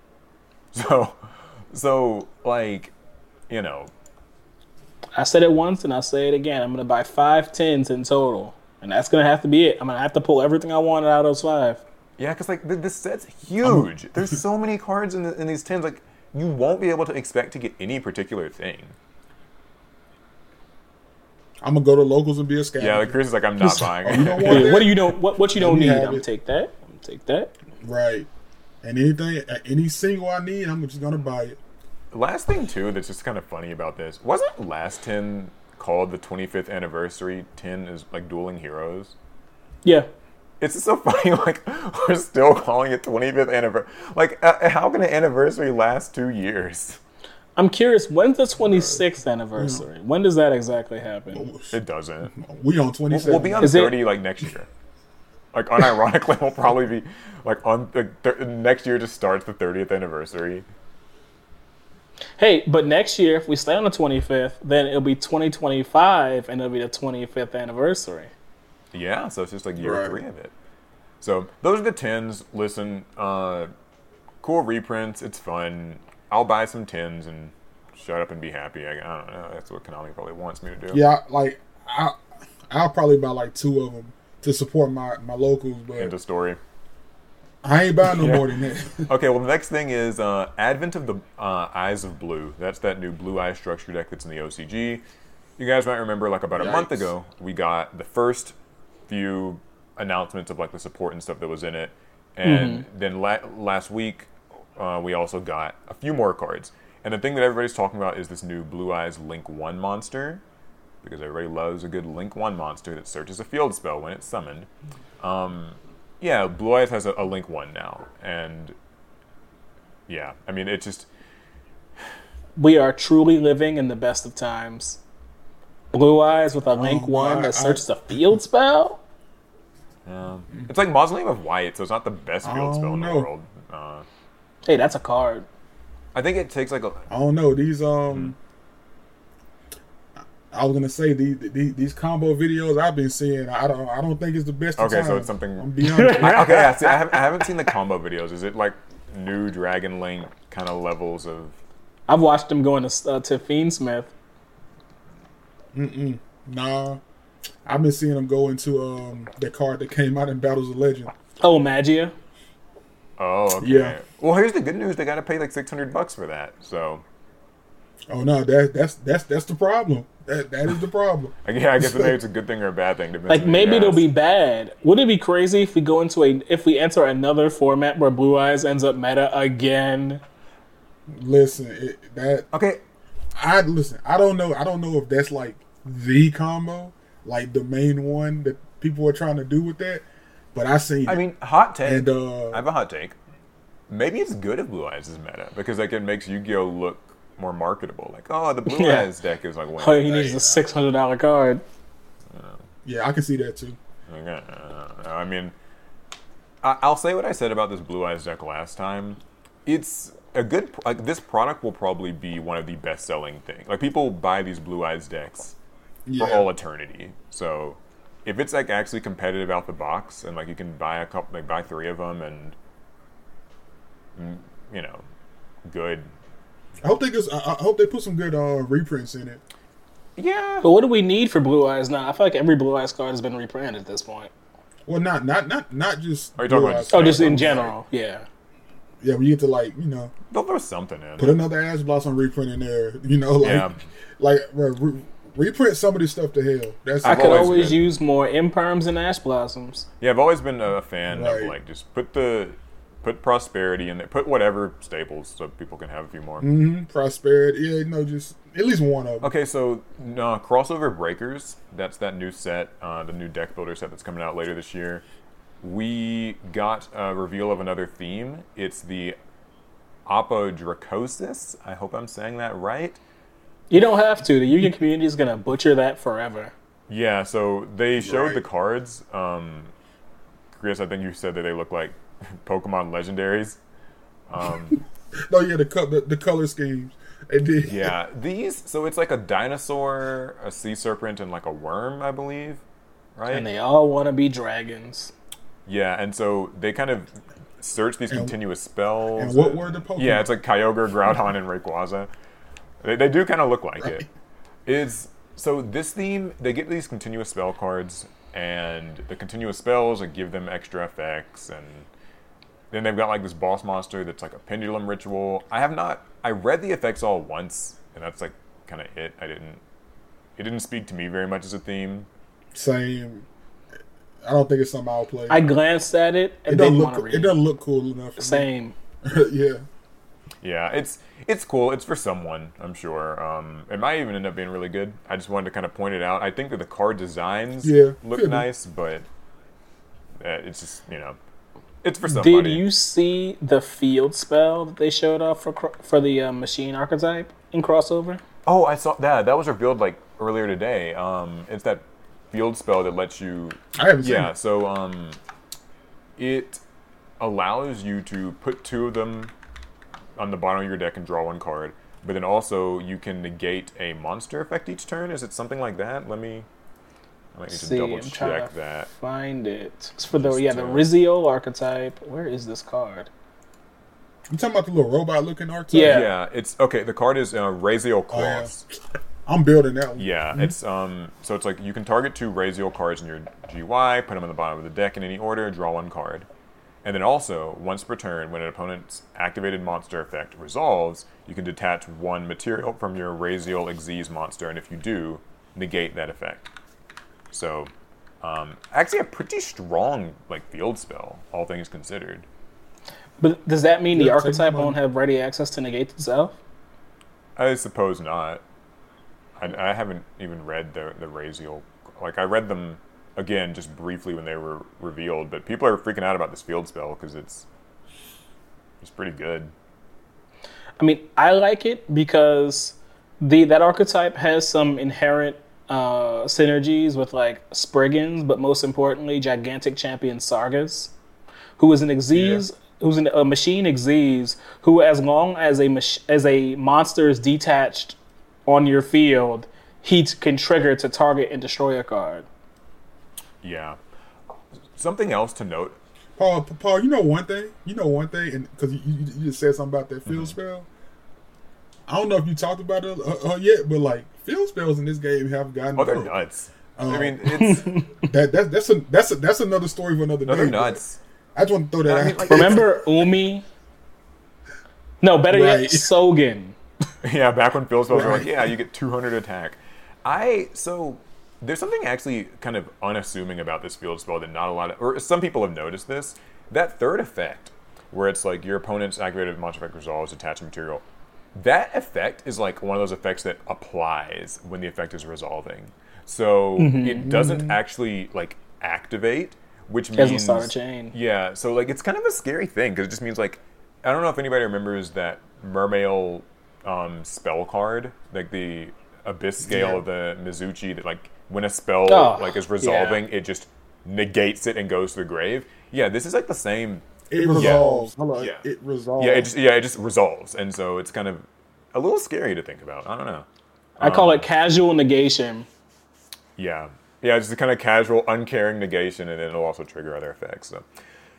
so like, you know. I said it once and I'll say it again. I'm going to buy 5 tins in total. And that's going to have to be it. I'm going to have to pull everything I wanted out of those 5. Yeah, because like this set's huge. There's so many cards in these tins. Like you won't be able to expect to get any particular thing. I'm gonna go to locals and be a scavenger. Yeah, like Chris is like, I'm not buying You it. don't want that? What do you don't what you don't Let me need? have I'm gonna it. take that. I'm gonna take that. Right. And any single I need, I'm just gonna buy it. Last thing too that's just kind of funny about this, wasn't last 10 called the 25th anniversary 10 is like Dueling Heroes? Yeah. It's just so funny, like, we're still calling it 25th anniversary. Like, how can an anniversary last 2 years? I'm curious, when's the 26th anniversary? When does that exactly happen? It doesn't. We on 27. We'll be on Is it- 30 like next year. Like, unironically, we'll probably be like on next year just starts the 30th anniversary. Hey, but next year, if we stay on the 25th, then it'll be 2025 and it'll be the 25th anniversary. Yeah, so it's just like year Right. 3 of it. So those are the 10s. Listen, cool reprints. It's fun. I'll buy some 10s and shut up and be happy. I don't know. That's what Konami probably wants me to do. Yeah, like I'll probably buy like 2 of them to support my locals, but End of story. I ain't buying no Yeah. more than that. Okay, well, the next thing is Advent of the Eyes of Blue. That's that new Blue Eye structure deck that's in the OCG. You guys might remember, like, about a month Yikes. ago, we got the first few announcements of, like, the support and stuff that was in it. And then last week, we also got a few more cards. And the thing that everybody's talking about is this new Blue Eyes Link 1 monster, because everybody loves a good Link 1 monster that searches a field spell when it's summoned. Yeah, Blue Eyes has a Link 1 now, and yeah, I mean, it just... We are truly living in the best of times. Blue Eyes with a Link 1 that searches a field spell? It's like Mausoleum of White, so it's not the best field spell in the know. world. Hey, that's a card. I think it takes like a... I don't know. These I was gonna say these combo videos I've been seeing. I don't think it's the best. Okay, of so time. it's something- I'm be honest. Okay, yeah, see, I haven't seen the combo videos. Is it like new Dragon Link kind of levels of... I've watched them going to Fiendsmith. Nah, I've been seeing them go into the card that came out in Battles of Legend. Oh, Magia? Oh, okay. Yeah. Well, here's the good news. They got to pay like $600 for that, so... Oh no, that's the problem. That is the problem. Yeah, I guess maybe it's a good thing or a bad thing. Like, maybe it'll be bad. Would it be crazy if we go into if we enter another format where Blue Eyes ends up meta again? Listen, Okay, I don't know. I don't know if that's like the combo, like the main one that people are trying to do with that. But I seen. I mean, hot take. And, I have a hot take. Maybe it's good if Blue Eyes is meta because like it makes Yu-Gi-Oh look more marketable. Like, oh, the Blue Yeah. Eyes deck is like winning. All he needs is a $600 card. yeah, I can see that too. Okay, I mean, I'll say what I said about this Blue Eyes deck last time. It's a good like this product will probably be one of the best-selling things. Like people buy these Blue Eyes decks Yeah. for all eternity. So if it's like actually competitive out the box and like you can buy a couple, like buy 3 of them and you know, good. I hope they put some good reprints in it. Yeah. But what do we need for Blue Eyes now? I feel like every Blue Eyes card has been reprinted at this point. Well, not just. Are you talking Blue about Eyes. Oh, just in general. Yeah. Yeah, we get to like They'll throw something in. put another Ash Blossom reprint in there. Yeah. Reprint some of this stuff to hell. That's I I've could always always been- use more Imperms and Ash Blossoms. Yeah, I've always been a fan Right. of like just put prosperity in there, put whatever staples so people can have a few more. Prosperity. Yeah, just at least one of them. Okay, so crossover breakers. That's that new set, the new deck builder set that's coming out later this year. We got a reveal of another theme. It's the Apodracosis. I hope I'm saying that right. You don't have to. The Yu-Gi community is going to butcher that forever. Yeah, so they showed Right. the cards. Chris, I think you said that they look like Pokemon legendaries. No, yeah, the color schemes. They did. Yeah, so it's like a dinosaur, a sea serpent, and like a worm, I believe, right? And they all want to be dragons. Yeah, and so they kind of search these continuous spells. And what were the Pokemon? Yeah, it's like Kyogre, Groudon, and Rayquaza. They do kind of look like it. So this theme, they get these continuous spell cards, and the continuous spells like, give them extra effects, and then they've got like this boss monster that's like a pendulum ritual. I read the effects all once, and that's like kind of it. I didn't it didn't speak to me very much as a theme. Same. I don't think it's something I'll play. I glanced at it and it didn't doesn't want to look. read It doesn't look cool enough. For Same. Me. Yeah. Yeah, it's cool. It's for someone, I'm sure. It might even end up being really good. I just wanted to kind of point it out. I think that the card designs look nice, but it's just, it's for somebody. Did you see the field spell that they showed off for the machine archetype in crossover? Oh, I saw that. That was revealed like earlier today. It's that field spell that lets you. I haven't seen it. Yeah, so it allows you to put 2 of them on the bottom of your deck and draw 1 card. But then also you can negate a monster effect each turn. Is it something like that? I might need to double check that. Find it. It's for the Riziol archetype. Where is this card? You talking about the little robot looking archetype? Yeah. Yeah, it's okay. The card is Raziel Cross. Oh, yeah. I'm building that one. Yeah, it's so it's like you can target 2 Raziel cards in your GY, put them on the bottom of the deck in any order, draw 1 card. And then also, once per turn, when an opponent's activated monster effect resolves, you can detach 1 material from your Raziel Xyz monster, and if you do, negate that effect. So, actually a pretty strong field spell, all things considered. But does that mean the archetype won't have ready access to negate itself? I suppose not. I haven't even read the Raziel. I read them again just briefly when they were revealed, but people are freaking out about this field spell because it's pretty good. I mean, I like it because that archetype has some inherent synergies with Spriggans, but most importantly, Gigantic Champion Sargas, who is an Xyz, who's a machine Xyz, who as long as a monster is detached on your field, he can trigger to target and destroy a card. Yeah. Something else to note. Paul, you know one thing, and because you just said something about that field spell. I don't know if you talked about it yet, but field spells in this game have gotten. Oh, they're nuts. I mean, it's that's another story for another day. They're nuts. I just want to throw that out. Remember Umi? No, better yet, Sogen. Yeah, back when field spells were you get 200 attack. So there's something actually kind of unassuming about this field spell that not a lot of, or some people have noticed this. That third effect, where it's your opponent's activated monster effect resolves attached material, that effect is one of those effects that applies when the effect is resolving. So it doesn't actually activate, which means doesn't start a chain. Yeah, so it's kind of a scary thing because it just means I don't know if anybody remembers that Mermail spell card, the Abyss Scale of the Mizuchi that when a spell is resolving, it just negates it and goes to the grave. Yeah, this is the same. It resolves. Yeah. It resolves. Yeah, it just resolves, and so it's kind of a little scary to think about. I don't know. I call it casual negation. Yeah, it's just a kind of casual, uncaring negation, and then it'll also trigger other effects. So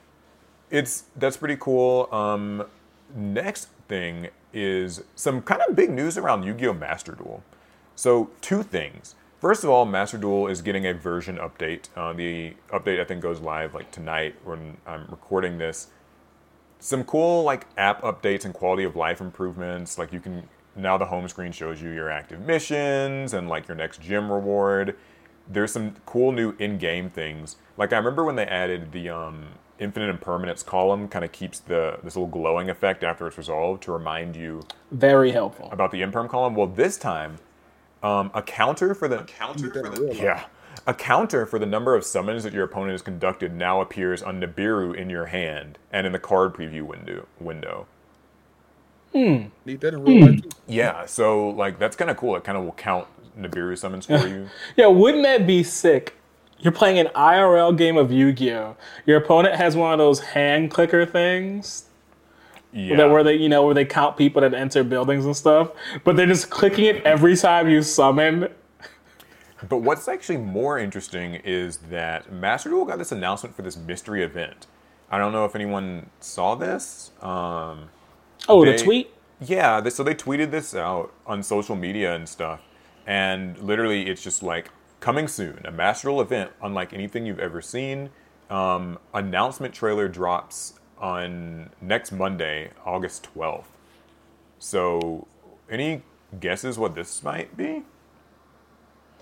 that's pretty cool. Next thing is some kind of big news around Yu-Gi-Oh! Master Duel. So 2 things. First of all, Master Duel is getting a version update. The update, I think, goes live tonight when I'm recording this. Some cool app updates and quality of life improvements. You can now the home screen shows you your active missions and your next gym reward. There's some cool new in-game things. I remember when they added the infinite impermanence column, kind of keeps this little glowing effect after it's resolved to remind you. Very helpful. About the imperm column. Well, this time. A counter for the number of summons that your opponent has conducted now appears on Nibiru in your hand and in the card preview window. Need that in real life too. Yeah, so that's kind of cool. It kind of will count Nibiru summons for you. Yeah, wouldn't that be sick? You're playing an IRL game of Yu-Gi-Oh! Your opponent has one of those hand clicker things. Yeah. Where they count people that enter buildings and stuff, but they're just clicking it every time you summon. But what's actually more interesting is that Master Duel got this announcement for this mystery event. I don't know if anyone saw this. The tweet? Yeah, so they tweeted this out on social media and stuff, and literally it's just coming soon, a Master Duel event unlike anything you've ever seen. Announcement trailer drops on next Monday, August 12th. So, any guesses what this might be?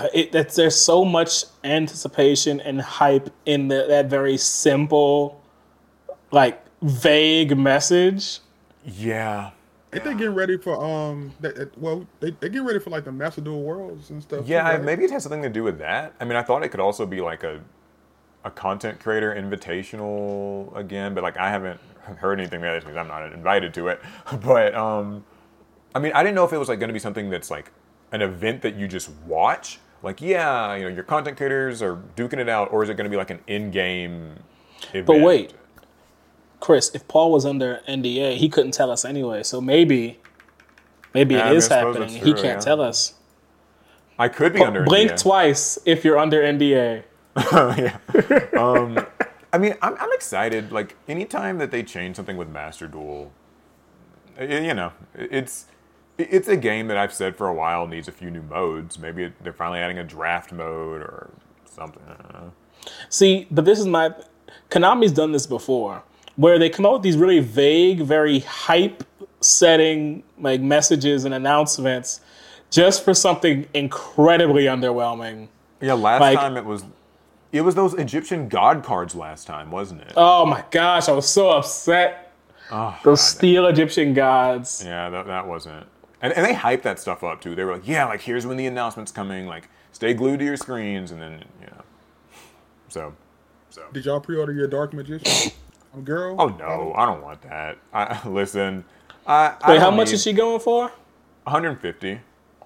that there's so much anticipation and hype in that very simple, like vague message. Yeah. Ain't they getting ready for they getting ready for like the Master Duel Worlds and stuff? Yeah, too, right? maybe it has something to do with that. I mean, I thought it could also be like a content creator invitational again, but like I haven't heard anything about it because I'm not invited to it. But I mean, I didn't know if it was like going to be something that's like an event that you just watch. Like, yeah, you know, your content creators are duking it out, or is it going to be like an in-game event? But wait, Chris, if Paul was under NDA, he couldn't tell us anyway. So maybe it Yeah, I is suppose happening. that's He true, can't yeah. tell us. I could be under Blink NDA. twice if you're under NDA. Yeah. I mean, I'm excited. Like, anytime that they change something with Master Duel, you know, it's a game that I've said for a while needs a few new modes. Maybe they're finally adding a draft mode or something. I don't know. See, but this is my... Konami's done this before, where they come out with these really vague, very hype-setting like messages and announcements just for something incredibly underwhelming. Yeah, last Like- time it was those Egyptian god cards last time, wasn't it? Oh my gosh, I was so upset. Oh, Those God. steel Egyptian gods. Yeah, that wasn't. And they hyped that stuff up too. They were like, yeah, like here's when the announcement's coming. Like, stay glued to your screens, and then So. Did y'all pre-order your Dark Magician girl? Oh no, I don't want that. Listen. I Wait, how don't much need- is she going for? 150.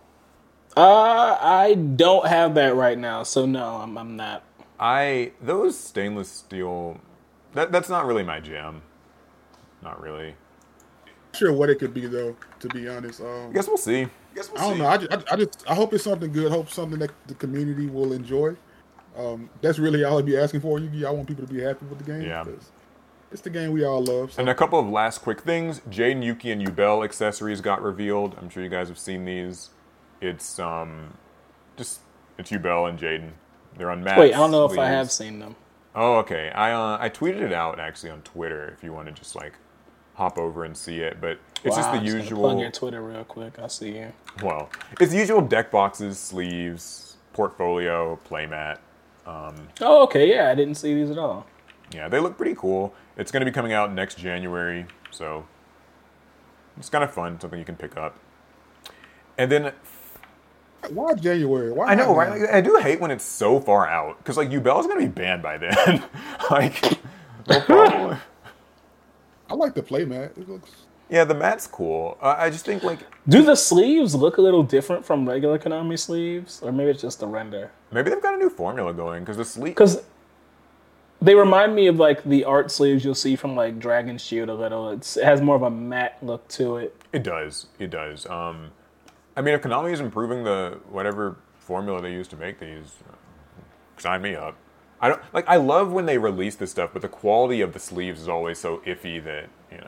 I don't have that right now, so no, I'm not. Those stainless steel. That's not really my jam. Not really. Not sure what it could be though. To be honest, I guess we'll see. I don't know. I hope it's something good. Hope something that the community will enjoy. That's really all I'd be asking for. I want people to be happy with the game. Yeah. 'Cause it's the game we all love. So. And a couple of last quick things. Jaden, Yuki, and Yubel accessories got revealed. I'm sure you guys have seen these. It's it's Yubel and Jaden. They're on Matt's Wait, I don't know if I sleeves. have seen them. Oh, okay. I tweeted it out actually on Twitter if you want to just like hop over and see it. But it's just the I'm gonna usual. plug your Twitter real quick. I see you. Well, it's the usual deck boxes, sleeves, portfolio, playmat. Oh, okay. Yeah, I didn't see these at all. Yeah, they look pretty cool. It's going to be coming out next January, so it's kind of fun, something you can pick up. And then Why January? Why I know, not right? now? Like, I do hate when it's so far out because like Yubel's going to be banned by then. Like, no problem. I like the playmat. It looks. Yeah, the mat's cool. I just think like Do the sleeves look a little different from regular Konami sleeves, or maybe it's just the render? maybe they've got a new formula going because the sleeve. Because they remind me of like the art sleeves you'll see from like Dragon Shield a little. It has more of a matte look to it. It does. It does. I mean, if Konami is improving the whatever formula they use to make these, sign me up. I love when they release this stuff, but the quality of the sleeves is always so iffy that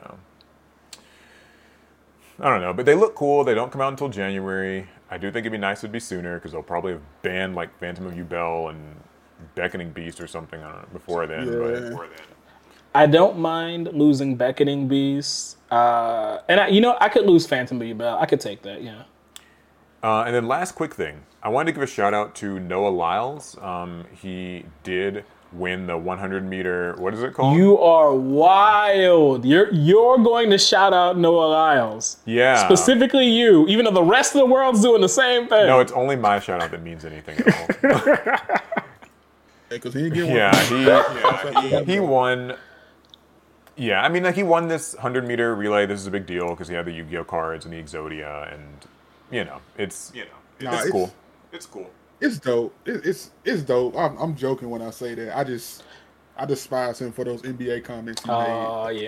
I don't know. But they look cool. They don't come out until January. I do think it'd be nice if it'd be sooner because they'll probably have banned like Phantom of Yubel and Beckoning Beast or something. I don't know before then. Yeah. But before then. I don't mind losing Beckoning Beast, and I could lose Phantom Bell. I could take that. Yeah. And then last quick thing, I wanted to give a shout out to Noah Lyles. He did win the 100-meter. What is it called? You are wild. You're going to shout out Noah Lyles. Yeah. Specifically you, even though the rest of the world's doing the same thing. No, it's only my shout out that means anything at all. Because he didn't get one. Yeah, he won. Yeah, I mean, like he won this 100-meter relay. This is a big deal because he had the Yu-Gi-Oh cards and the Exodia, and it's Nah, cool. It's cool. It's dope. It's dope. I'm joking when I say that. I despise him for those NBA comments he made. Oh, yeah.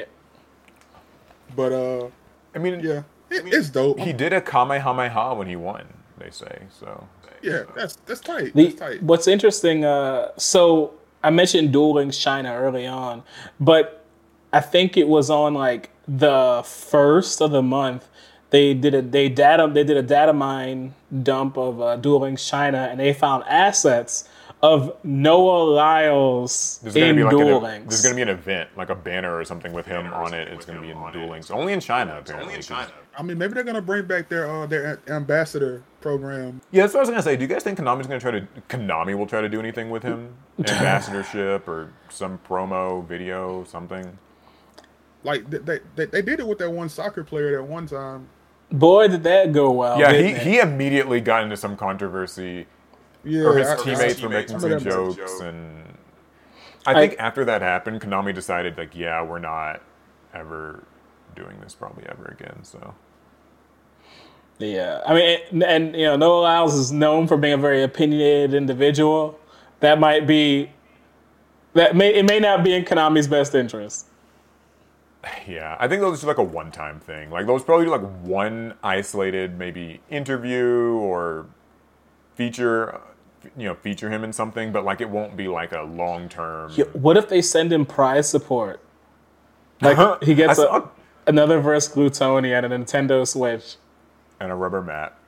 But I mean, yeah, it's dope. he did a Kamehameha when he won. They say so. Yeah, that's tight. That's tight. What's interesting, so I mentioned Duel Links China early on, but I think it was on like the first of the month. They did a data mine dump of Duel Links China, and they found assets of Noah Lyles There's gonna in be like Duel there's Links. gonna be an event, like a banner or something with him on it. It's gonna be in Duel Links. Only in China, apparently. I mean, maybe they're gonna bring back their ambassador program. Yeah, that's what I was gonna say. Do you guys think Konami will try to do anything with him? An ambassadorship or some promo video, something? Like they did it with that one soccer player that one time. Boy, did that go well. Yeah, didn't it? he immediately got into some controversy. Yeah, Or his teammates were making some remember that. jokes, and I think after that happened, Konami decided, like, yeah, we're not ever doing this probably ever again. So Yeah, I mean, and you know, Noah Lyles is known for being a very opinionated individual. That may not be in Konami's best interest. yeah, I think those just like a one-time thing. Like those probably do like one isolated maybe interview or feature him in something, but like it won't be like a long-term. Yeah, what if they send him prize support? Like he gets another verse Glutoni and a Nintendo Switch. And a rubber mat.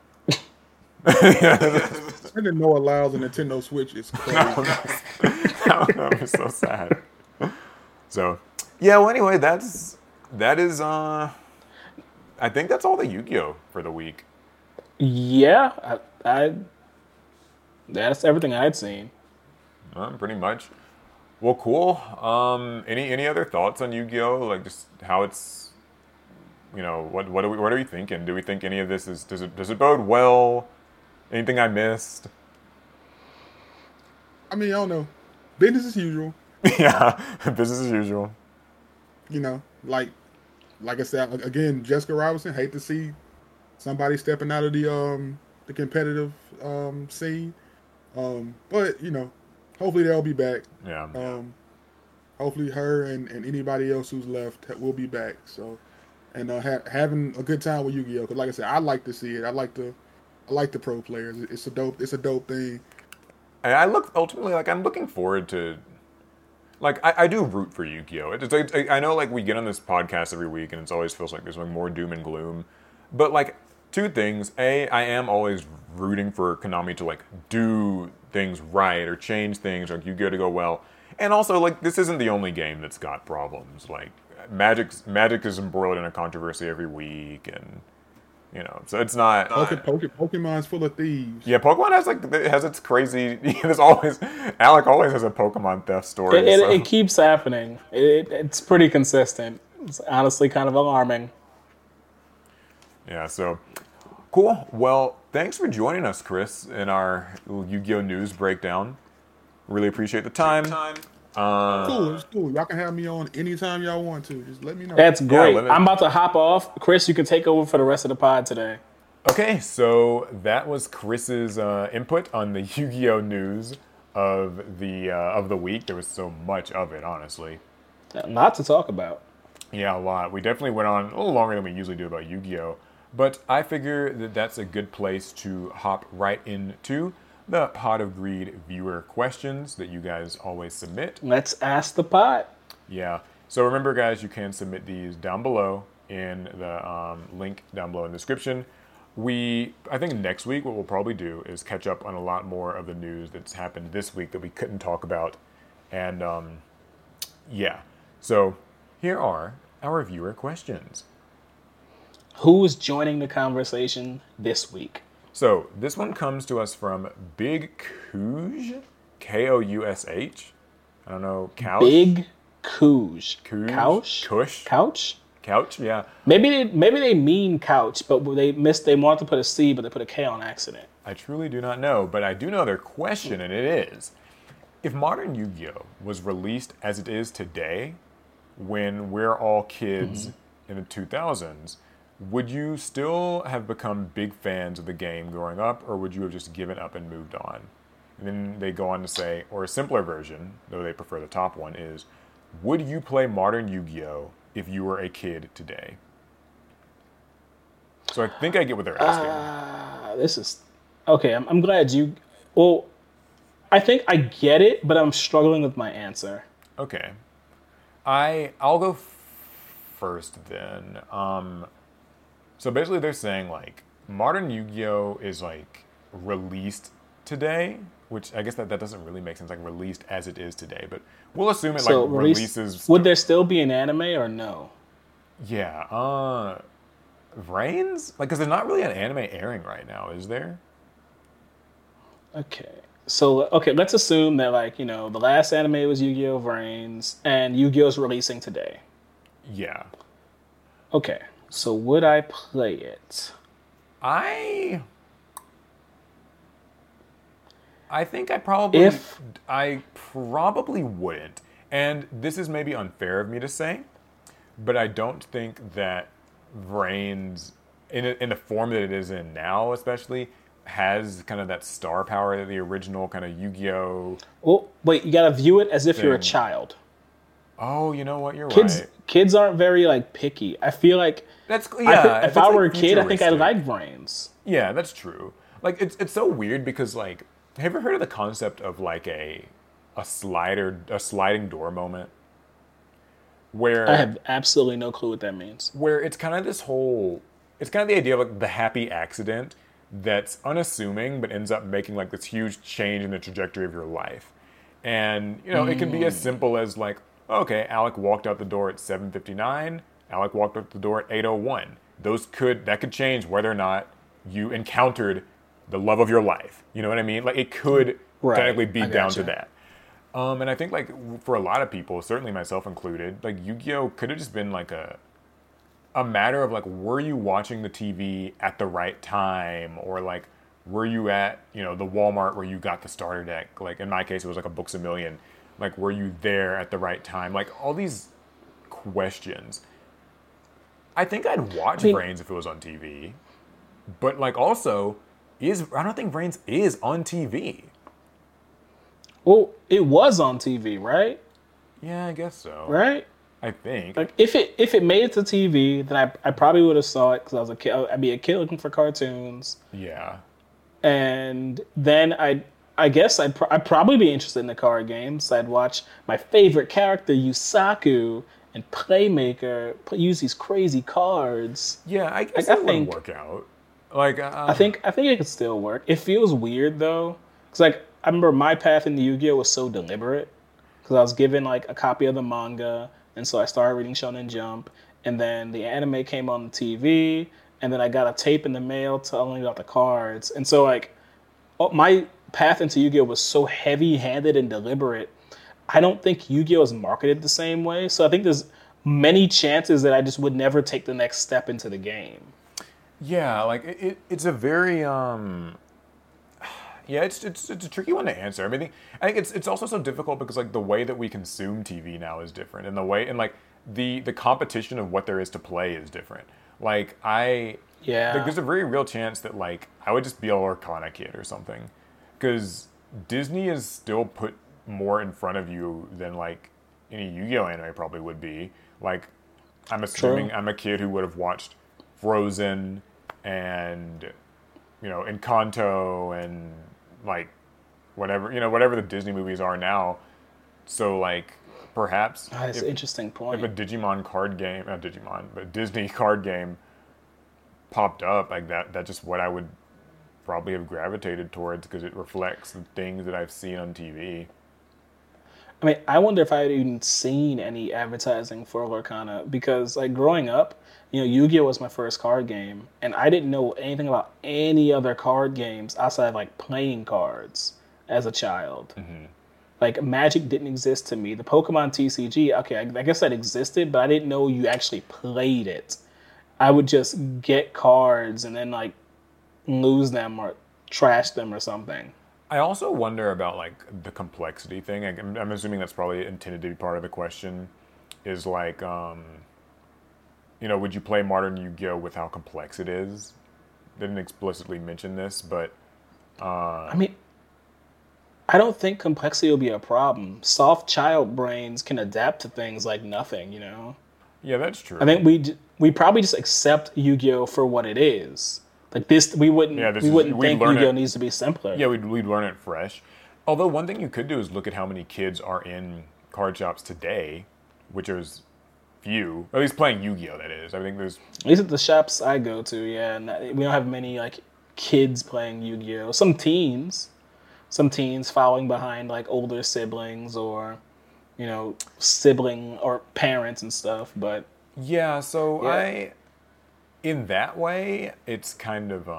Sending Noah Lyles a Nintendo Switch is crazy. That was so sad. So, yeah. Well, anyway, that is. I think that's all the Yu-Gi-Oh for the week. Yeah, I that's everything I'd seen. Pretty much. Well, cool. Any other thoughts on Yu-Gi-Oh? Like just how it's, what are we thinking? Do we think any of this does it bode well? Anything I missed? I mean, I don't know. Business as usual. Yeah, business as usual. Like I said again, Jessica Robinson. Hate to see somebody stepping out of the competitive scene. But hopefully they'll be back. Yeah. Hopefully her and anybody else who's left will be back. So, and having a good time with Yu-Gi-Oh. Because like I said, I like to see it. I like the pro players. It's a dope thing. And I'm looking forward to. Like, I do root for Yu-Gi-Oh! I know, like, we get on this podcast every week, and it always feels like there's, like, more doom and gloom. But, like, two things. A, I am always rooting for Konami to, like, do things right or change things or Yu-Gi-Oh! To go well. And also, like, this isn't the only game that's got problems. Like, Magic is embroiled in a controversy every week, and... so it's not. Pokemon's full of thieves. Yeah, Pokemon has its crazy. Alec always has a Pokemon theft story. It keeps happening. It's pretty consistent. It's honestly kind of alarming. Yeah. So cool. Well, thanks for joining us, Chris, in our Yu-Gi-Oh! News breakdown. Really appreciate the time. Cool, it's cool. Y'all can have me on anytime y'all want to. Just let me know. That's great. Yeah, I'm about to hop off. Chris, you can take over for the rest of the pod today. Okay, so that was Chris's input on the Yu-Gi-Oh! News of the week. There was so much of it, honestly. A lot to talk about. Yeah, a lot. We definitely went on a little longer than we usually do about Yu-Gi-Oh! But I figure that that's a good place to hop right into the Pot of Greed viewer questions that you guys always submit. Let's ask the pot. Yeah. So remember, guys, you can submit these down below in the link down below in the description. I think next week what we'll probably do is catch up on a lot more of the news that's happened this week that we couldn't talk about. And yeah. So here are our viewer questions. Who's joining the conversation this week? So this one comes to us from Big Koush, Koush. I don't know, Couch. Big Koush. Couch. Couch. Kush. Couch. Couch. Yeah. Maybe they mean couch, but they wanted to put a C, but they put a K on accident. I truly do not know, but I do know their question, and it is: if modern Yu-Gi-Oh! Was released as it is today, when we're all kids in the 2000s. Would you still have become big fans of the game growing up, or would you have just given up and moved on? And then they go on to say, or a simpler version, though they prefer the top one, is, would you play modern Yu-Gi-Oh! If you were a kid today? So I think I get what they're asking. This is... Okay, I'm glad you... Well, I think I get it, but I'm struggling with my answer. Okay. I'll go first then. So basically they're saying, like, modern Yu-Gi-Oh! Is, like, released today, which I guess that doesn't really make sense, like released as it is today, but we'll assume it So like releases. would there still be an anime or no? Yeah, Reigns? Like, because there's not really an anime airing right now, is there? Okay. So okay, let's assume that like, you know, the last anime was Yu-Gi-Oh! Vrains and Yu-Gi-Oh's releasing today. Yeah. Okay. So would I play it? I think I probably wouldn't. And this is maybe unfair of me to say, but I don't think that Vrains, in the form that it is in now, especially, has kind of that star power that the original kind of Yu-Gi-Oh. Well, wait, you gotta view it as if you're a Thing. child. Oh, you know what? You're Kids, right. kids aren't very like picky. I feel like That's if that's, I were like, a kid, I think I'd futuristic. like Vrains. Yeah, that's true. Like it's so weird because like, have you ever heard of the concept of like a sliding door moment where I have absolutely no clue what that means. it's kind of it's kind of the idea of like the happy accident that's unassuming but ends up making like this huge change in the trajectory of your life. And you know, it can be as simple as like, okay, Alec walked out the door at 7:59, Alec walked out the door at 8:01. That could change whether or not you encountered the love of your life. You know what I mean? Like it could Right, technically be I down to gotcha. that. And I think like for a lot of people, certainly myself included, like Yu-Gi-Oh could have just been like a matter of like, were you watching the TV at the right time, or like were you at, you know, the Walmart where you got the starter deck? Like in my case, it was like a Books a Million. Like, were you there at the right time? Like all these questions. I think I'd watch Vrains if it was on TV, but like also, I don't think Vrains is on TV. Well, it was on TV, right? Yeah, I guess so. Right? I think. Like if it made it to TV, then I probably would have saw it because I was a kid. I'd be a kid looking for cartoons, Yeah. and then I guess I'd probably be interested in the card games. I'd watch my favorite character Yusaku and Playmaker use these crazy cards. Yeah, I guess I that think- would work out. Like, I think it could still work. It feels weird though, because like I remember my path into Yu-Gi-Oh was so deliberate because I was given like a copy of the manga, and so I started reading Shonen Jump, and then the anime came on the TV, and then I got a tape in the mail telling me about the cards, and so like my path into Yu-Gi-Oh was so heavy-handed and deliberate. I don't think Yu-Gi-Oh is marketed the same way, so I think there's many chances that I just would never take the next step into the game. yeah, like it's a very yeah, it's a tricky one to answer. I think it's also so difficult because like the way that we consume TV now is different, and like the competition of what there is to play is different. Like Yeah. there's a very real chance that like I would just be a Lorcana kid or something, because Disney is still put more in front of you than like any Yu-Gi-Oh anime probably would be. Like I'm assuming True. I'm a kid who would have watched Frozen and, you know, Encanto and like whatever the Disney movies are now. So like perhaps That's if, an interesting if point. a Digimon card game, not Digimon, but Disney card game popped up, like that's just what I would probably have gravitated towards because it reflects the things that I've seen on TV. I mean, I wonder if I had even seen any advertising for Lorcana because, like, growing up, you know, Yu-Gi-Oh was my first card game, and I didn't know anything about any other card games outside of like playing cards as a child. Like, Magic didn't exist to me. The Pokemon TCG, okay, I guess that existed, but I didn't know you actually played it. I would just get cards and then like lose them or trash them or something. I also wonder about like the complexity thing. I'm assuming that's probably intended to be part of the question. Is like, you know, would you play modern Yu-Gi-Oh with how complex it is? Didn't explicitly mention this, but I mean, I don't think complexity will be a problem. Soft child brains can adapt to things like nothing, you know? yeah, that's true. I think we probably just accept Yu-Gi-Oh for what it is. Like this, we wouldn't we'd think learn Yu-Gi-Oh it. needs to be simpler. Yeah, we'd learn it fresh. Although one thing you could do is look at how many kids are in card shops today, which is few. At least playing Yu-Gi-Oh, that is. I think there's... At least at the shops I go to, yeah, we don't have many like kids playing Yu-Gi-Oh. Some teens, some teens following behind like older siblings or sibling or parents and stuff. But Yeah, so yeah, in that way, it's kind of,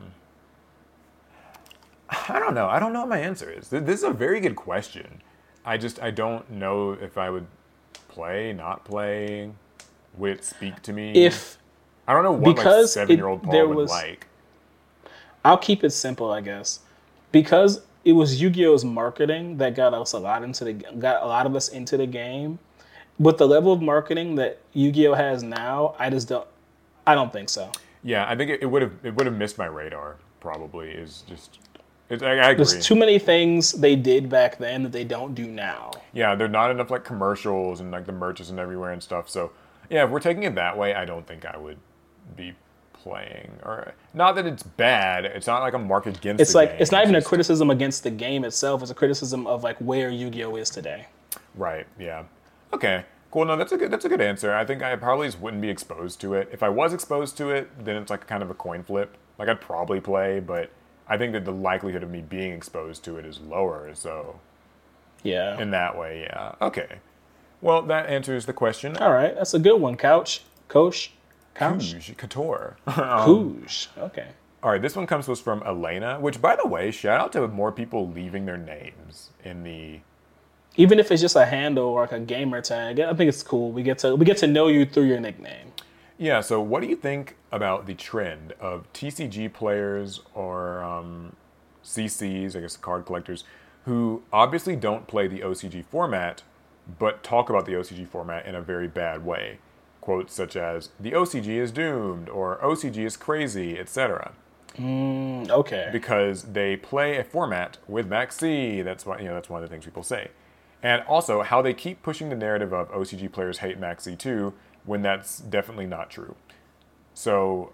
I don't know. I don't know what my answer is. This is a very good question. I don't know if I would play, not play. Would it speak to me? if I don't know what like because 7-year-old Paul there would was, like. I'll keep it simple, I guess, because it was Yu-Gi-Oh's marketing that got a lot of us into the game. With the level of marketing that Yu-Gi-Oh has now, I don't think so. Yeah, I think it would have missed my radar. Probably is just. I There's agree. too many things they did back then that they don't do now. Yeah, there're not enough like commercials and like the merch isn't everywhere and stuff. So yeah, if we're taking it that way, I don't think I would be playing. Or not that it's bad. It's not like a mark against It's the like game. it's not even a just, criticism against the game itself. It's a criticism of like where Yu-Gi-Oh is today. right. Yeah. Okay. Cool. No, that's a good answer. I think I probably just wouldn't be exposed to it. If I was exposed to it, then it's like kind of a coin flip. Like I'd probably play, but I think that the likelihood of me being exposed to it is lower. So Yeah. in that way, yeah. Okay. Well, that answers the question. All right, that's a good one, Couch. Couch. Couche Couture. Couche. Okay. All right, this one comes to us from Elena, which, by the way, shout out to more people leaving their names in the. Even if it's just a handle or like a gamer tag, I think it's cool. We get to know you through your nickname. Yeah, so what do you think about the trend of TCG players or CCs, I guess card collectors, who obviously don't play the OCG format, but talk about the OCG format in a very bad way? Quotes such as, the OCG is doomed, or OCG is crazy, etc. Okay. Because they play a format with Max C. That's why that's one of the things people say. And also how they keep pushing the narrative of OCG players hate Max C too, when that's definitely not true. So,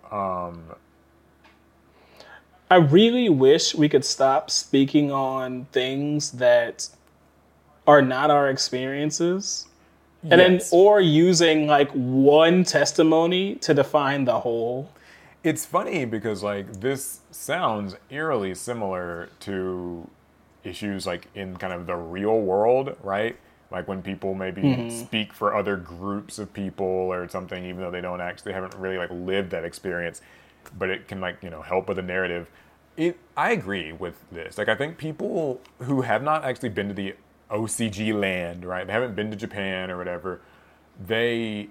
I really wish we could stop speaking on things that are not our experiences. And then, yes. or using like one testimony to define the whole. It's funny because like this sounds eerily similar to issues like in kind of the real world, right? Like when people maybe speak for other groups of people or something, even though they haven't really like lived that experience, but it can like help with the narrative. I agree with this. Like I think people who have not actually been to the OCG land, right? They haven't been to Japan or whatever. They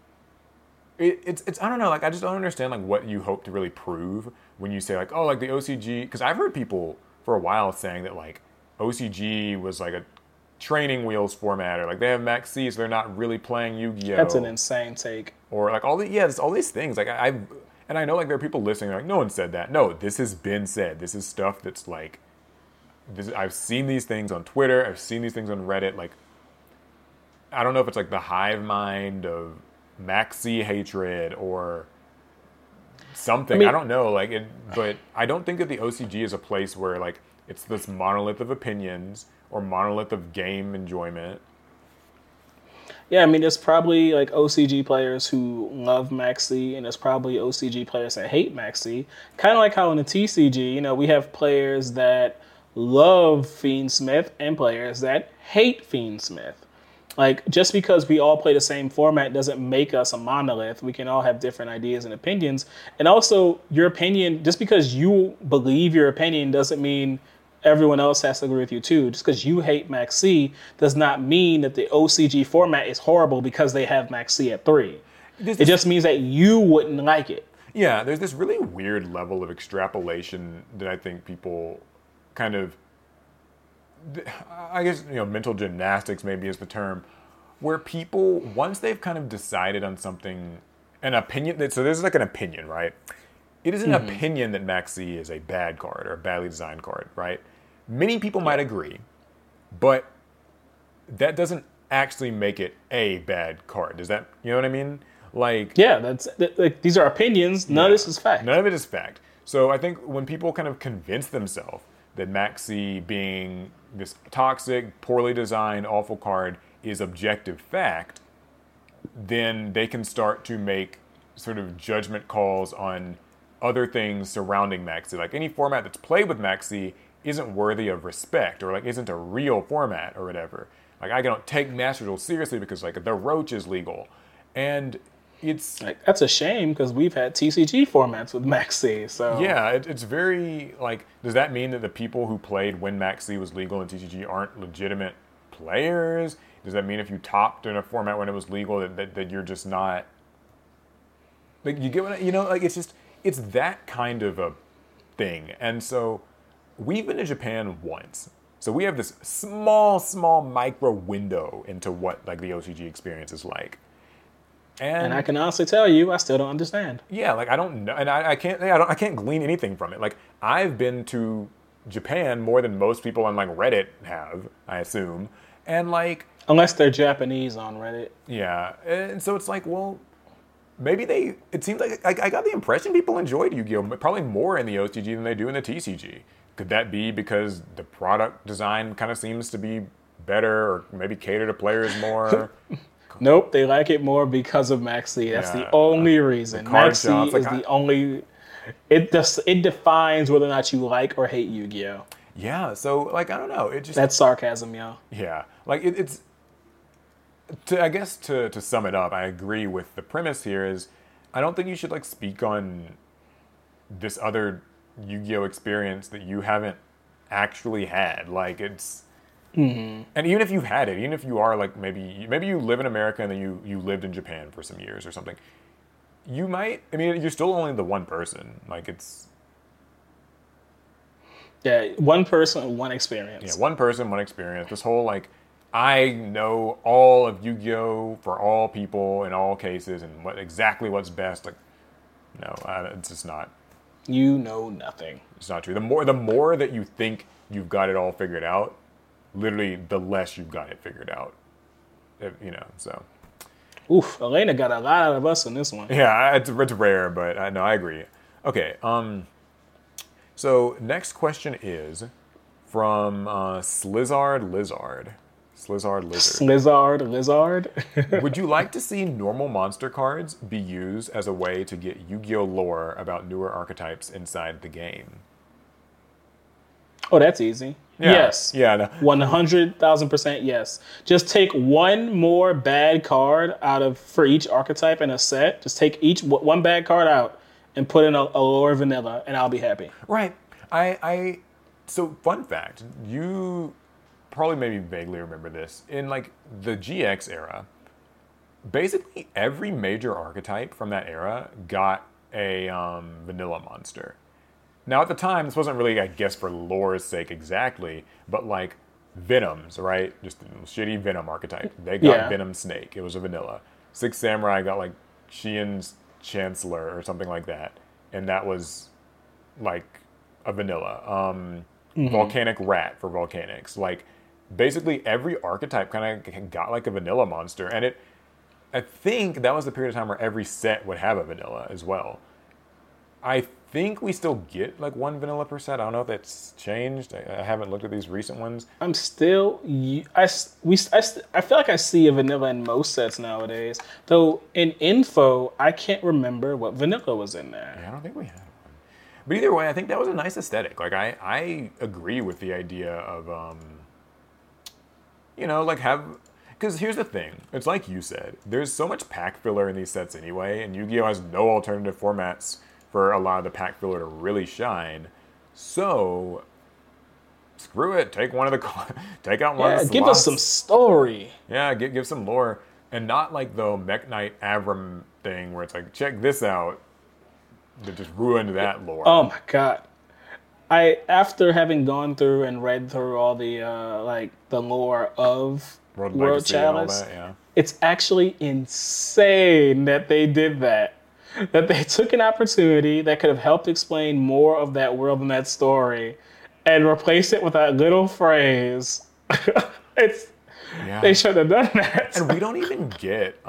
it's I don't know, like I just don't understand like what you hope to really prove when you say like, oh, like the OCG, because I've heard people for a while saying that like OCG was like a training wheels format, or like they have Max C, so they're not really playing Yu-Gi-Oh. That's an insane take. Or like there's all these things. Like and I know like there are people listening, like no one said that. No, this has been said. This is stuff that's like I've seen these things on Twitter. I've seen these things on Reddit. Like I don't know if it's like the hive mind of Maxi hatred or something. I don't know. Like but I don't think that the OCG is a place where like it's this monolith of opinions or monolith of game enjoyment. Yeah, I mean, there's probably like OCG players who love Maxi, and there's probably OCG players that hate Maxi. Kind of like how in the TCG, we have players that love Fiend Smith and players that hate Fiend Smith. Like, just because we all play the same format doesn't make us a monolith. We can all have different ideas and opinions. And also, your opinion, just because you believe your opinion doesn't mean everyone else has to agree with you too. Just because you hate Max C does not mean that the OCG format is horrible because they have Max C at 3. It just means that you wouldn't like it. Yeah, there's this really weird level of extrapolation that I think people kind of, I guess, mental gymnastics maybe is the term, where people, once they've kind of decided on something, an opinion, so there's like an opinion, right? It is an opinion that Max C is a bad card or a badly designed card, right? Many people might agree, but that doesn't actually make it a bad card. Does that, you know what I mean? Like, yeah, these are opinions. None of this is fact. None of it is fact. So I think when people kind of convince themselves that Max C being this toxic, poorly designed, awful card is objective fact, then they can start to make sort of judgment calls on other things surrounding Max C. Like any format that's played with Max C isn't worthy of respect, or like isn't a real format or whatever. Like I don't take Master Duel seriously because like the Roach is legal, and it's like that's a shame because we've had TCG formats with Maxi. So yeah, it's very like. Does that mean that the people who played when Maxi was legal in TCG aren't legitimate players? Does that mean if you topped in a format when it was legal that you're just not like you get what you know? Like it's that kind of a thing, and so we've been to Japan once. So we have this small micro window into what like the OCG experience is like. And I can honestly tell you, I still don't understand. Yeah, like I don't know, and I can't glean anything from it. Like I've been to Japan more than most people on like Reddit have, I assume, and like unless they're Japanese on Reddit. Yeah, and so it's like, well, maybe they. It seems like I got the impression people enjoyed Yu-Gi-Oh! Probably more in the OCG than they do in the TCG. Could that be because the product design kind of seems to be better, or maybe cater to players more? Nope, they like it more because of Maxi. That's the only reason. Maxi is the only. It defines whether or not you like or hate Yu-Gi-Oh. Yeah, so like I don't know. It just that's sarcasm, yo. Yeah, like it's. I guess to sum it up, I agree with the premise here. Is I don't think you should like speak on this other Yu-Gi-Oh experience that you haven't actually had. Like it's. Mm-hmm. And even if you've had it, even if you are like maybe you live in America and then you lived in Japan for some years or something, you might. I mean, you're still only the one person. Like it's. Yeah, one person, one experience. Yeah, one person, one experience. This whole like, I know all of Yu-Gi-Oh for all people in all cases and exactly what's best. Like, no, it's just not. You know nothing. It's not true. The more that you think you've got it all figured out, literally, the less you've got it figured out. So. Oof, Elena got a lot out of us in this one. Yeah, it's rare, but I agree. Okay, so next question is from Slizzard Lizard. Would you like to see normal monster cards be used as a way to get Yu-Gi-Oh lore about newer archetypes inside the game? Oh, that's easy. Yeah. Yes. Yeah. No. 100,000% yes. Just take one more bad card for each archetype in a set. Just take one bad card out and put in a lore vanilla, and I'll be happy. Right. So fun fact, you probably maybe vaguely remember this. In like the GX era, basically every major archetype from that era got a vanilla monster. Now, at the time, this wasn't really, I guess, for lore's sake exactly, but like Venoms, right? Just a shitty Venom archetype. They got Venom Snake. It was a vanilla. Six Samurai got like Xian's Chancellor or something like that. And that was like a vanilla. Volcanic Rat for Volcanics. Like, basically every archetype kind of got like a vanilla monster. And I think that was the period of time where every set would have a vanilla as well. I think we still get like one vanilla per set. I don't know if that's changed. I haven't looked at these recent ones. I feel like I see a vanilla in most sets nowadays. Though in info, I can't remember what vanilla was in there. Yeah, I don't think we had one. But either way, I think that was a nice aesthetic. Like I agree with the idea of because here's the thing. It's like you said. There's so much pack filler in these sets anyway, and Yu-Gi-Oh has no alternative formats for a lot of the pack filler to really shine. So screw it. Take out one of the slots. Give us some story. Yeah, give some lore. And not like the Mech Knight Avram thing where it's like, check this out. That just ruined that lore. Oh my god. After having gone through and read through all the the lore of World Chalice, it's actually insane that they did that. That they took an opportunity that could have helped explain more of that world and that story and replaced it with that little phrase. They should have done that. And we don't even get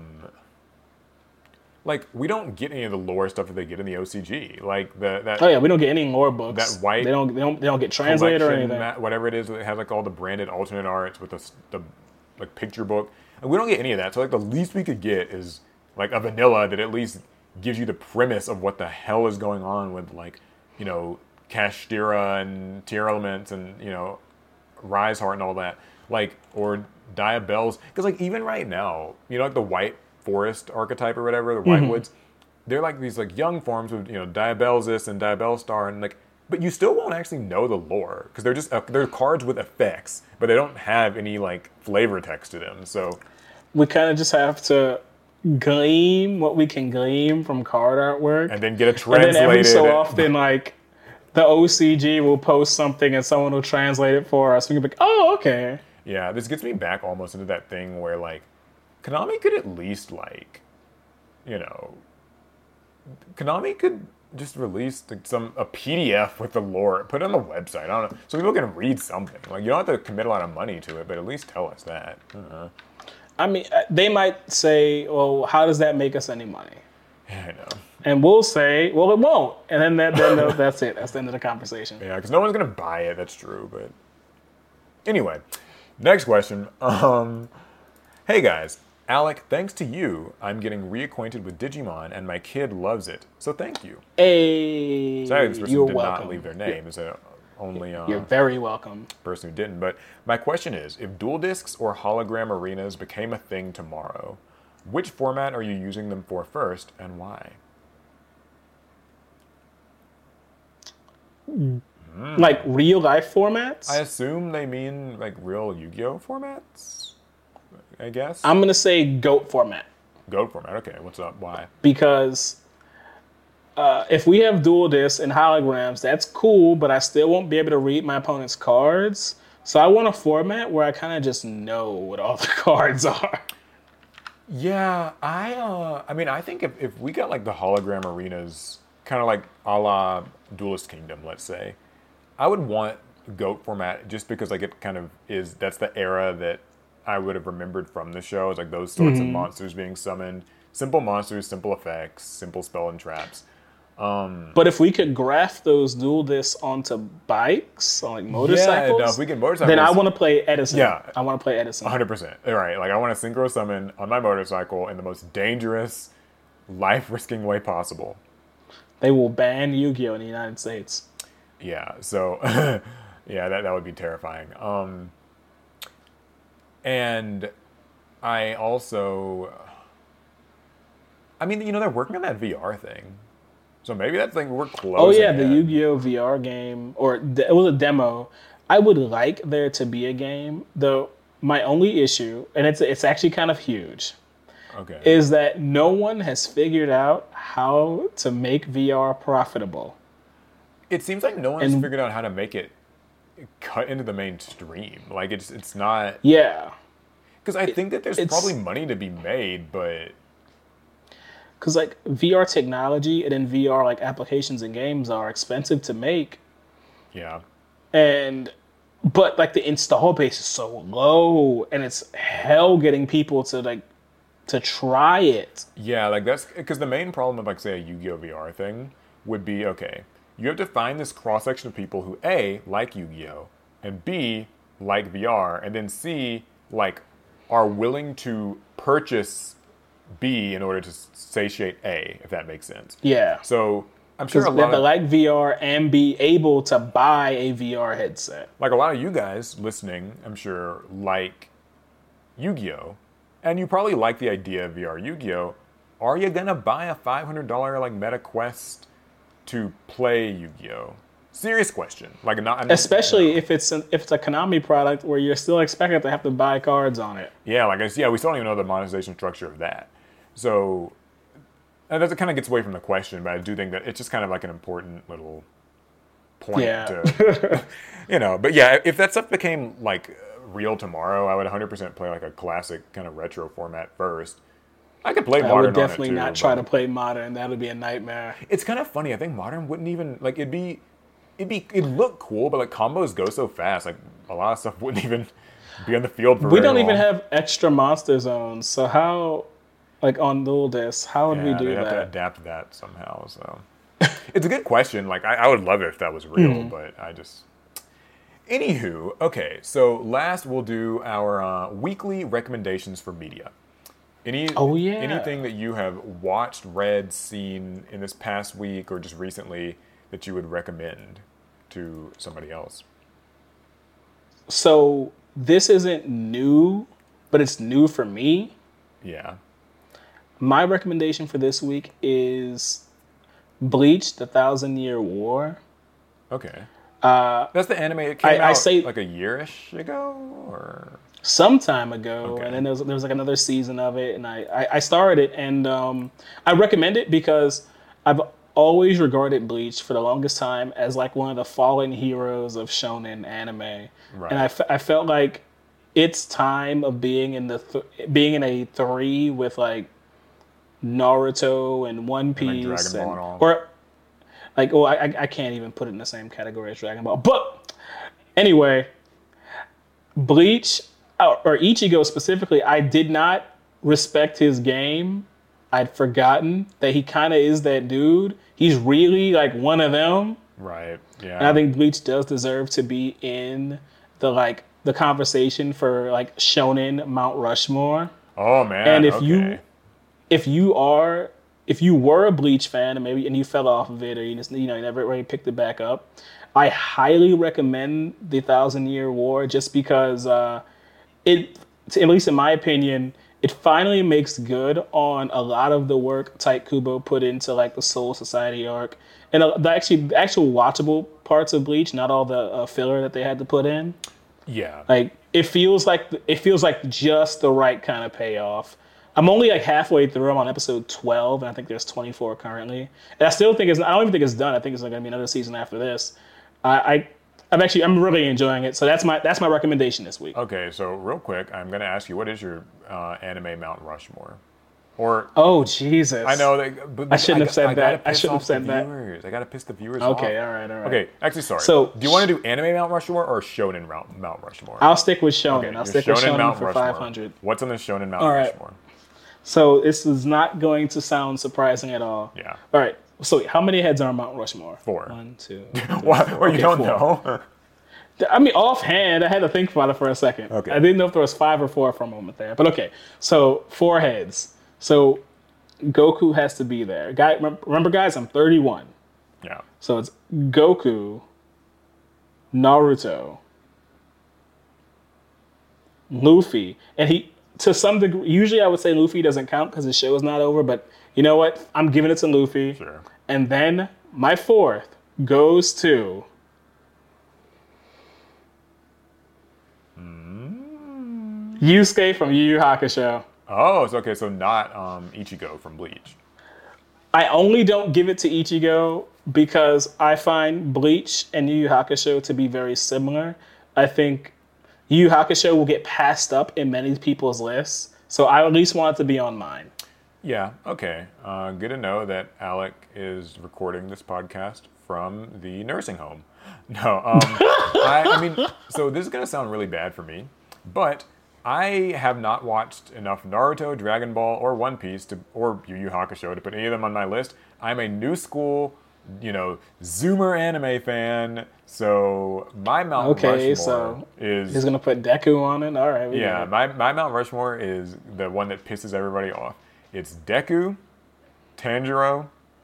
we don't get any of the lore stuff that they get in the OCG. Like we don't get any lore books. That white they don't get translated or anything. Whatever it is, it has like all the branded alternate arts with the like picture book. And we don't get any of that. So like the least we could get is like a vanilla that at least gives you the premise of what the hell is going on with Kashtira and Tier Elements and, you know, Rise Heart and all that. Like, or Diabells. Because, like, even right now, you know, like the White Forest archetype or whatever, the White Woods, they're like these, like, young forms of, you know, Diabellus and Diabellstar, and, like, but you still won't actually know the lore. Because they're just, they're cards with effects, but they don't have any, like, flavor text to them, so. We kind of just have to glean what we can glean from card artwork. And then get it translated. And then every so often, like, the OCG will post something and someone will translate it for us. We can be like, oh, okay. Yeah, this gets me back almost into that thing where, like, Konami could at least, like, you know, Konami could just release like, a PDF with the lore, put it on the website. I don't know, so people can read something. Like, you don't have to commit a lot of money to it, but at least tell us that. I mean, they might say, well, how does that make us any money? Yeah, I know. And we'll say, well, it won't. And then that's it. That's the end of the conversation. Yeah, because no one's going to buy it. That's true. But anyway, next question. Hey, guys. Alec, thanks to you, I'm getting reacquainted with Digimon, and my kid loves it. So thank you. Hey, Sorry, this person you're did welcome. not leave their name. It's the only You're very welcome. person who didn't. But my question is, if dual discs or hologram arenas became a thing tomorrow, which format are you using them for first, and why? Like real life formats? I assume they mean like real Yu-Gi-Oh formats, I guess. I'm going to say GOAT format. GOAT format, okay. What's up? Why? Because if we have dual discs and holograms, that's cool, but I still won't be able to read my opponent's cards. So I want a format where I kind of just know what all the cards are. Yeah, I mean, I think if we got like the hologram arenas, kind of like a la Duelist Kingdom, let's say, I would want GOAT format just because like it kind of is, that's the era that I would have remembered from the show, is like those sorts of monsters being summoned. Simple monsters, simple effects, simple spell and traps. But if we could graft those dual discs onto bikes, on like motorcycles, yeah, no, if we get motorcycles, then I want to play Edison. Yeah. I want to play Edison. 100%. All right, like I want to synchro summon on my motorcycle in the most dangerous, life-risking way possible. They will ban Yu-Gi-Oh! In the United States. Yeah, so, yeah, that would be terrifying. And I also, I mean, you know, they're working on that VR thing. So maybe that's like we're close. Oh yeah, the Yu-Gi-Oh! VR game, it was a demo. I would like there to be a game, though. My only issue, and it's actually kind of huge, okay, is that no one has figured out how to make VR profitable. It seems like no one has figured out how to make it cut into the mainstream. Like it's not. Yeah. Because I think that there's probably money to be made, but. Because like VR technology and then VR like applications and games are expensive to make. Yeah. But like the install base is so low, and it's hell getting people to try it. Yeah, like that's because the main problem of like say a Yu-Gi-Oh! VR thing would be, okay, you have to find this cross section of people who A, like Yu-Gi-Oh! And B, like VR, and then C, like are willing to purchase B in order to satiate A, if that makes sense. Yeah. So I'm sure a they have lot to like VR and be able to buy a VR headset. like a lot of you guys listening, I'm sure, like Yu-Gi-Oh! And you probably like the idea of VR Yu-Gi-Oh! Are you gonna buy a $500 like Meta Quest to play Yu-Gi-Oh? Serious question. Like not especially if it's a Konami product where you're still expected to have to buy cards on it. Yeah, like we still don't even know the monetization structure of that. So and that kind of gets away from the question, but I do think that it's just kind of like an important little point to, you know. But yeah, if that stuff became like real tomorrow, I would 100% play like a classic kind of retro format first. I could play Modern. I would definitely on it too, not try to play Modern. That would be a nightmare. It's kind of funny. I think Modern wouldn't even like it'd look cool, but like combos go so fast. Like a lot of stuff wouldn't even be on the field for We very don't long. even have extra monster zones, so how, like on dual discs, how would we do they'd that? have to adapt that somehow. So it's a good question. Like I would love it if that was real, but I just. Anywho, okay. So last we'll do our weekly recommendations for media. Anything that you have watched, read, seen in this past week or just recently that you would recommend? to somebody else. So this isn't new, but it's new for me. Yeah. My recommendation for this week is Bleach: The Thousand Year War. Okay. That's the anime. It came I out say like a year-ish ago, or some time ago, Okay. and then there was like another season of it, and I started it, and I recommend it because I've always regarded Bleach for the longest time as like one of the fallen heroes of shonen anime, Right. and I felt like its time of being in being in a 3 with like Naruto and One like Piece Dragon Ball and all. or like, well, I can't even put it in the same category as Dragon Ball. But anyway, Bleach or Ichigo specifically, I did not respect his game. I'd forgotten that he kind of is that dude. He's really like one of them. Right. Yeah. And I think Bleach does deserve to be in the conversation for like Shonen Mount Rushmore. Oh man. And okay. if you were a Bleach fan and you fell off of it or you never really picked it back up, I highly recommend the Thousand Year War just because at least in my opinion, it finally makes good on a lot of the work Tite Kubo put into like the Soul Society arc and the actual watchable parts of Bleach, not all the filler that they had to put in. Yeah. Like it feels like just the right kind of payoff. I'm only like halfway through. I'm on episode 12, and I think there's 24 currently. And I still think I don't even think it's done. I think it's going to be another season after this. I'm really enjoying it. So that's my recommendation this week. Okay. So real quick, I'm gonna ask you, what is your anime Mount Rushmore? Or Oh Jesus! I know that, but I shouldn't have said gotta that. I piss shouldn't have off said the that. viewers. I gotta piss the viewers off. Okay, all right. Okay, actually, sorry. So- do you want to do anime Mount Rushmore or Shonen Mount Rushmore? I'll stick with Shonen. Okay, I'll your stick with Shonen Mount for Rushmore. 500. What's on the Shonen Mount All right. Rushmore? So this is not going to sound surprising at all. Yeah. All right. So how many heads are on Mount Rushmore? 4. 1, 2. What? Or you Okay, don't 4. know? I mean, offhand, I had to think about it for a second. Okay. I didn't know if there was 5 or 4 for a moment there. But okay. So 4 heads. So Goku has to be there. Remember, guys, I'm 31. Yeah. So it's Goku, Naruto, Luffy, and he, to some degree, usually I would say Luffy doesn't count because the show is not over, but you know what? I'm giving it to Luffy. Sure. And then my 4th goes to Yusuke from Yu Yu Hakusho. Oh, it's okay. So not Ichigo from Bleach. I only don't give it to Ichigo because I find Bleach and Yu Yu Hakusho to be very similar. I think Yu Yu Hakusho will get passed up in many people's lists, so I at least want it to be on mine. Yeah. Okay. Good to know that Alec is recording this podcast from the nursing home. No. I mean, so this is gonna sound really bad for me, but I have not watched enough Naruto, Dragon Ball, or One Piece or Yu Yu Hakusho to put any of them on my list. I'm a new school, Zoomer anime fan. So my Mount Okay, Rushmore so is he's gonna put Deku on it. All right. yeah. My Mount Rushmore is the one that pisses everybody off. It's Deku, Tanjiro,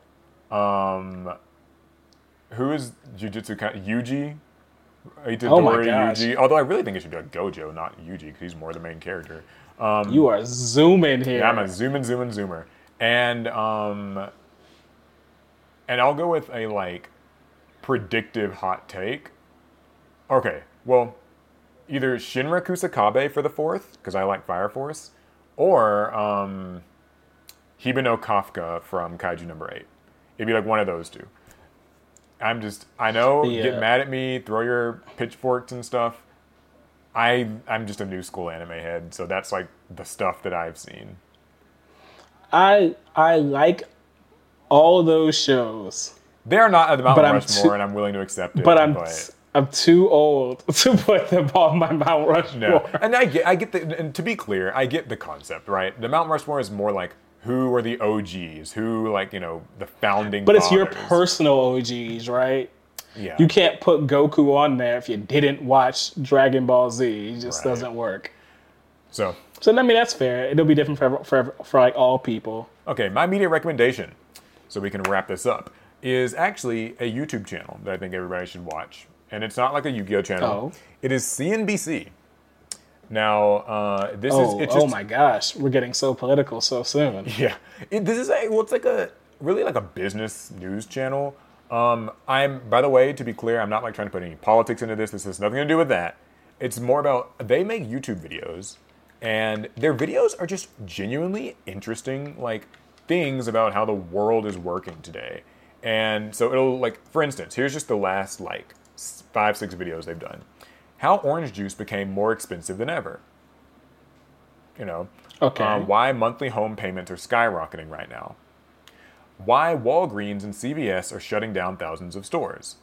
who is Jujutsu Yuji. Itadori Oh my gosh. Yuji. Although I really think it should be like Gojo, not Yuji, because he's more the main character. You are zooming here. Yeah, I'm a zoomer. And I'll go with a like predictive hot take. Okay, well, either Shinra Kusakabe for the 4th, because I like Fire Force, or Hibino Kafka from Kaiju number 8. It'd be like one of those two. I know, get mad at me, throw your pitchforks and stuff. I'm just a new school anime head, so that's like the stuff that I've seen. I like all of those shows, They're not at the Mount But I'm Rushmore, too- and I'm willing to accept it. but I'm too old to put them on my Mount Rushmore. no, and I get the. And to be clear, I get the concept, right? The Mount Rushmore is more like who are the OGs, who the founding. But it's your fathers. personal OGs, right? Yeah. You can't put Goku on there if you didn't watch Dragon Ball Z. It just Right. doesn't work. So So I mean that's fair. It'll be different for like all people. okay, my media recommendation, so we can wrap this up, is actually a YouTube channel that I think everybody should watch. And it's not like a Yu-Gi-Oh channel. Oh. It is CNBC. Now, Oh my gosh, we're getting so political so soon. Yeah, it's like a really like a business news channel. By the way, to be clear, I'm not like trying to put any politics into this. This has nothing to do with that. It's more about they make YouTube videos, and their videos are just genuinely interesting, like things about how the world is working today. And so it'll like, for instance, here's just the last like 5-6 videos they've done. How orange juice became more expensive than ever. You know, why monthly home payments are skyrocketing right now. Why Walgreens and CVS are shutting down thousands of stores.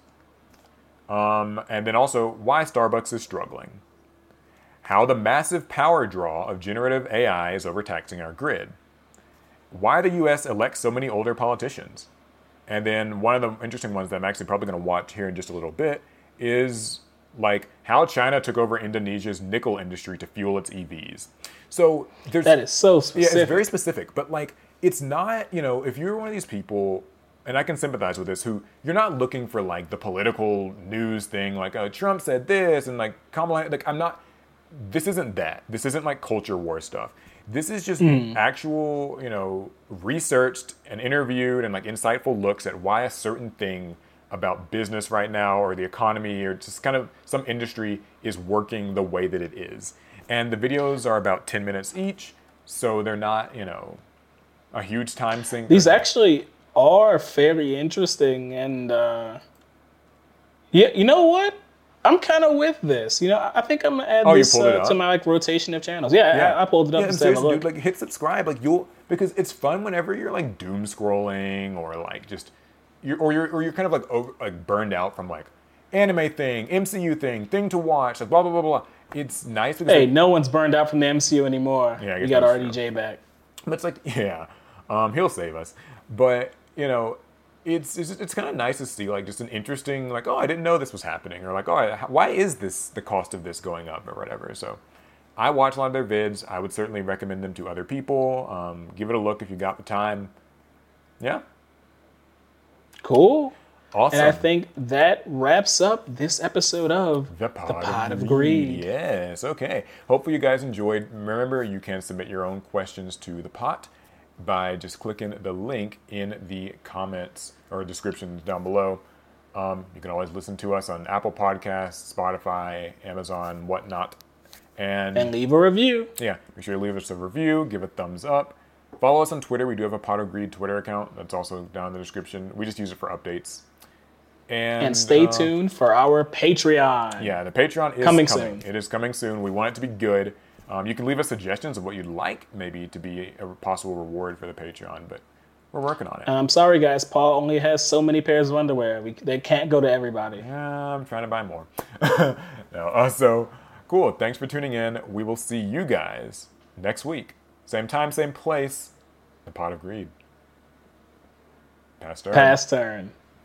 And then also why Starbucks is struggling. How the massive power draw of generative AI is overtaxing our grid. Why the U.S. elects so many older politicians. And then one of the interesting ones that I'm actually probably going to watch here in just a little bit is like how China took over Indonesia's nickel industry to fuel its EVs. So that is so specific. Yeah, it's very specific, but like it's not, you know, if you're one of these people, and I can sympathize with this, who you're not looking for like the political news thing, like Trump said this and like Kamala, like this isn't that. This isn't like culture war stuff. This is just actual, you know, researched and interviewed and like insightful looks at why a certain thing about business right now or the economy or just kind of some industry is working the way that it is. And the videos are about 10 minutes each, so they're not, you know, a huge time sink. These actually are fairly interesting, and yeah, you know what? I'm kind of with this. You know, I think I'm gonna add this to my like rotation of channels. Yeah, I pulled it up and said, "Look, dude, like hit subscribe." Like because it's fun whenever you're like doom scrolling or like just you're kind of like burned out from like anime thing, MCU thing to watch, like blah blah blah blah. It's nice because no one's burned out from the MCU anymore. Yeah, we got RDJ back. But it's like he'll save us. But you know, it's kind of nice to see like just an interesting like, oh, I didn't know this was happening, or like, oh, why is the cost of this going up or whatever. So I watch a lot of their vids. I would certainly recommend them to other people. Give it a look if you got the time. Yeah. Cool. Awesome. And I think that wraps up this episode of The Pot of Greed. Yes, okay. Hopefully you guys enjoyed. Remember, you can submit your own questions to The Pot by just clicking the link in the comments or description down below. You can always listen to us on Apple Podcasts, Spotify, Amazon, whatnot. And leave a review. Yeah, make sure you leave us a review, give a thumbs up. Follow us on Twitter. We do have a Pot of Greed Twitter account. That's also down in the description. We just use it for updates. And stay tuned for our Patreon. Yeah, the Patreon is coming soon. It is coming soon. We want it to be good. You can leave us suggestions of what you'd like maybe to be a possible reward for the Patreon, but we're working on it. I'm sorry, guys. Paul only has so many pairs of underwear. They can't go to everybody. Yeah, I'm trying to buy more. So, cool. Thanks for tuning in. We will see you guys next week. Same time, same place. The Pot of Greed. Pass turn. Pass turn.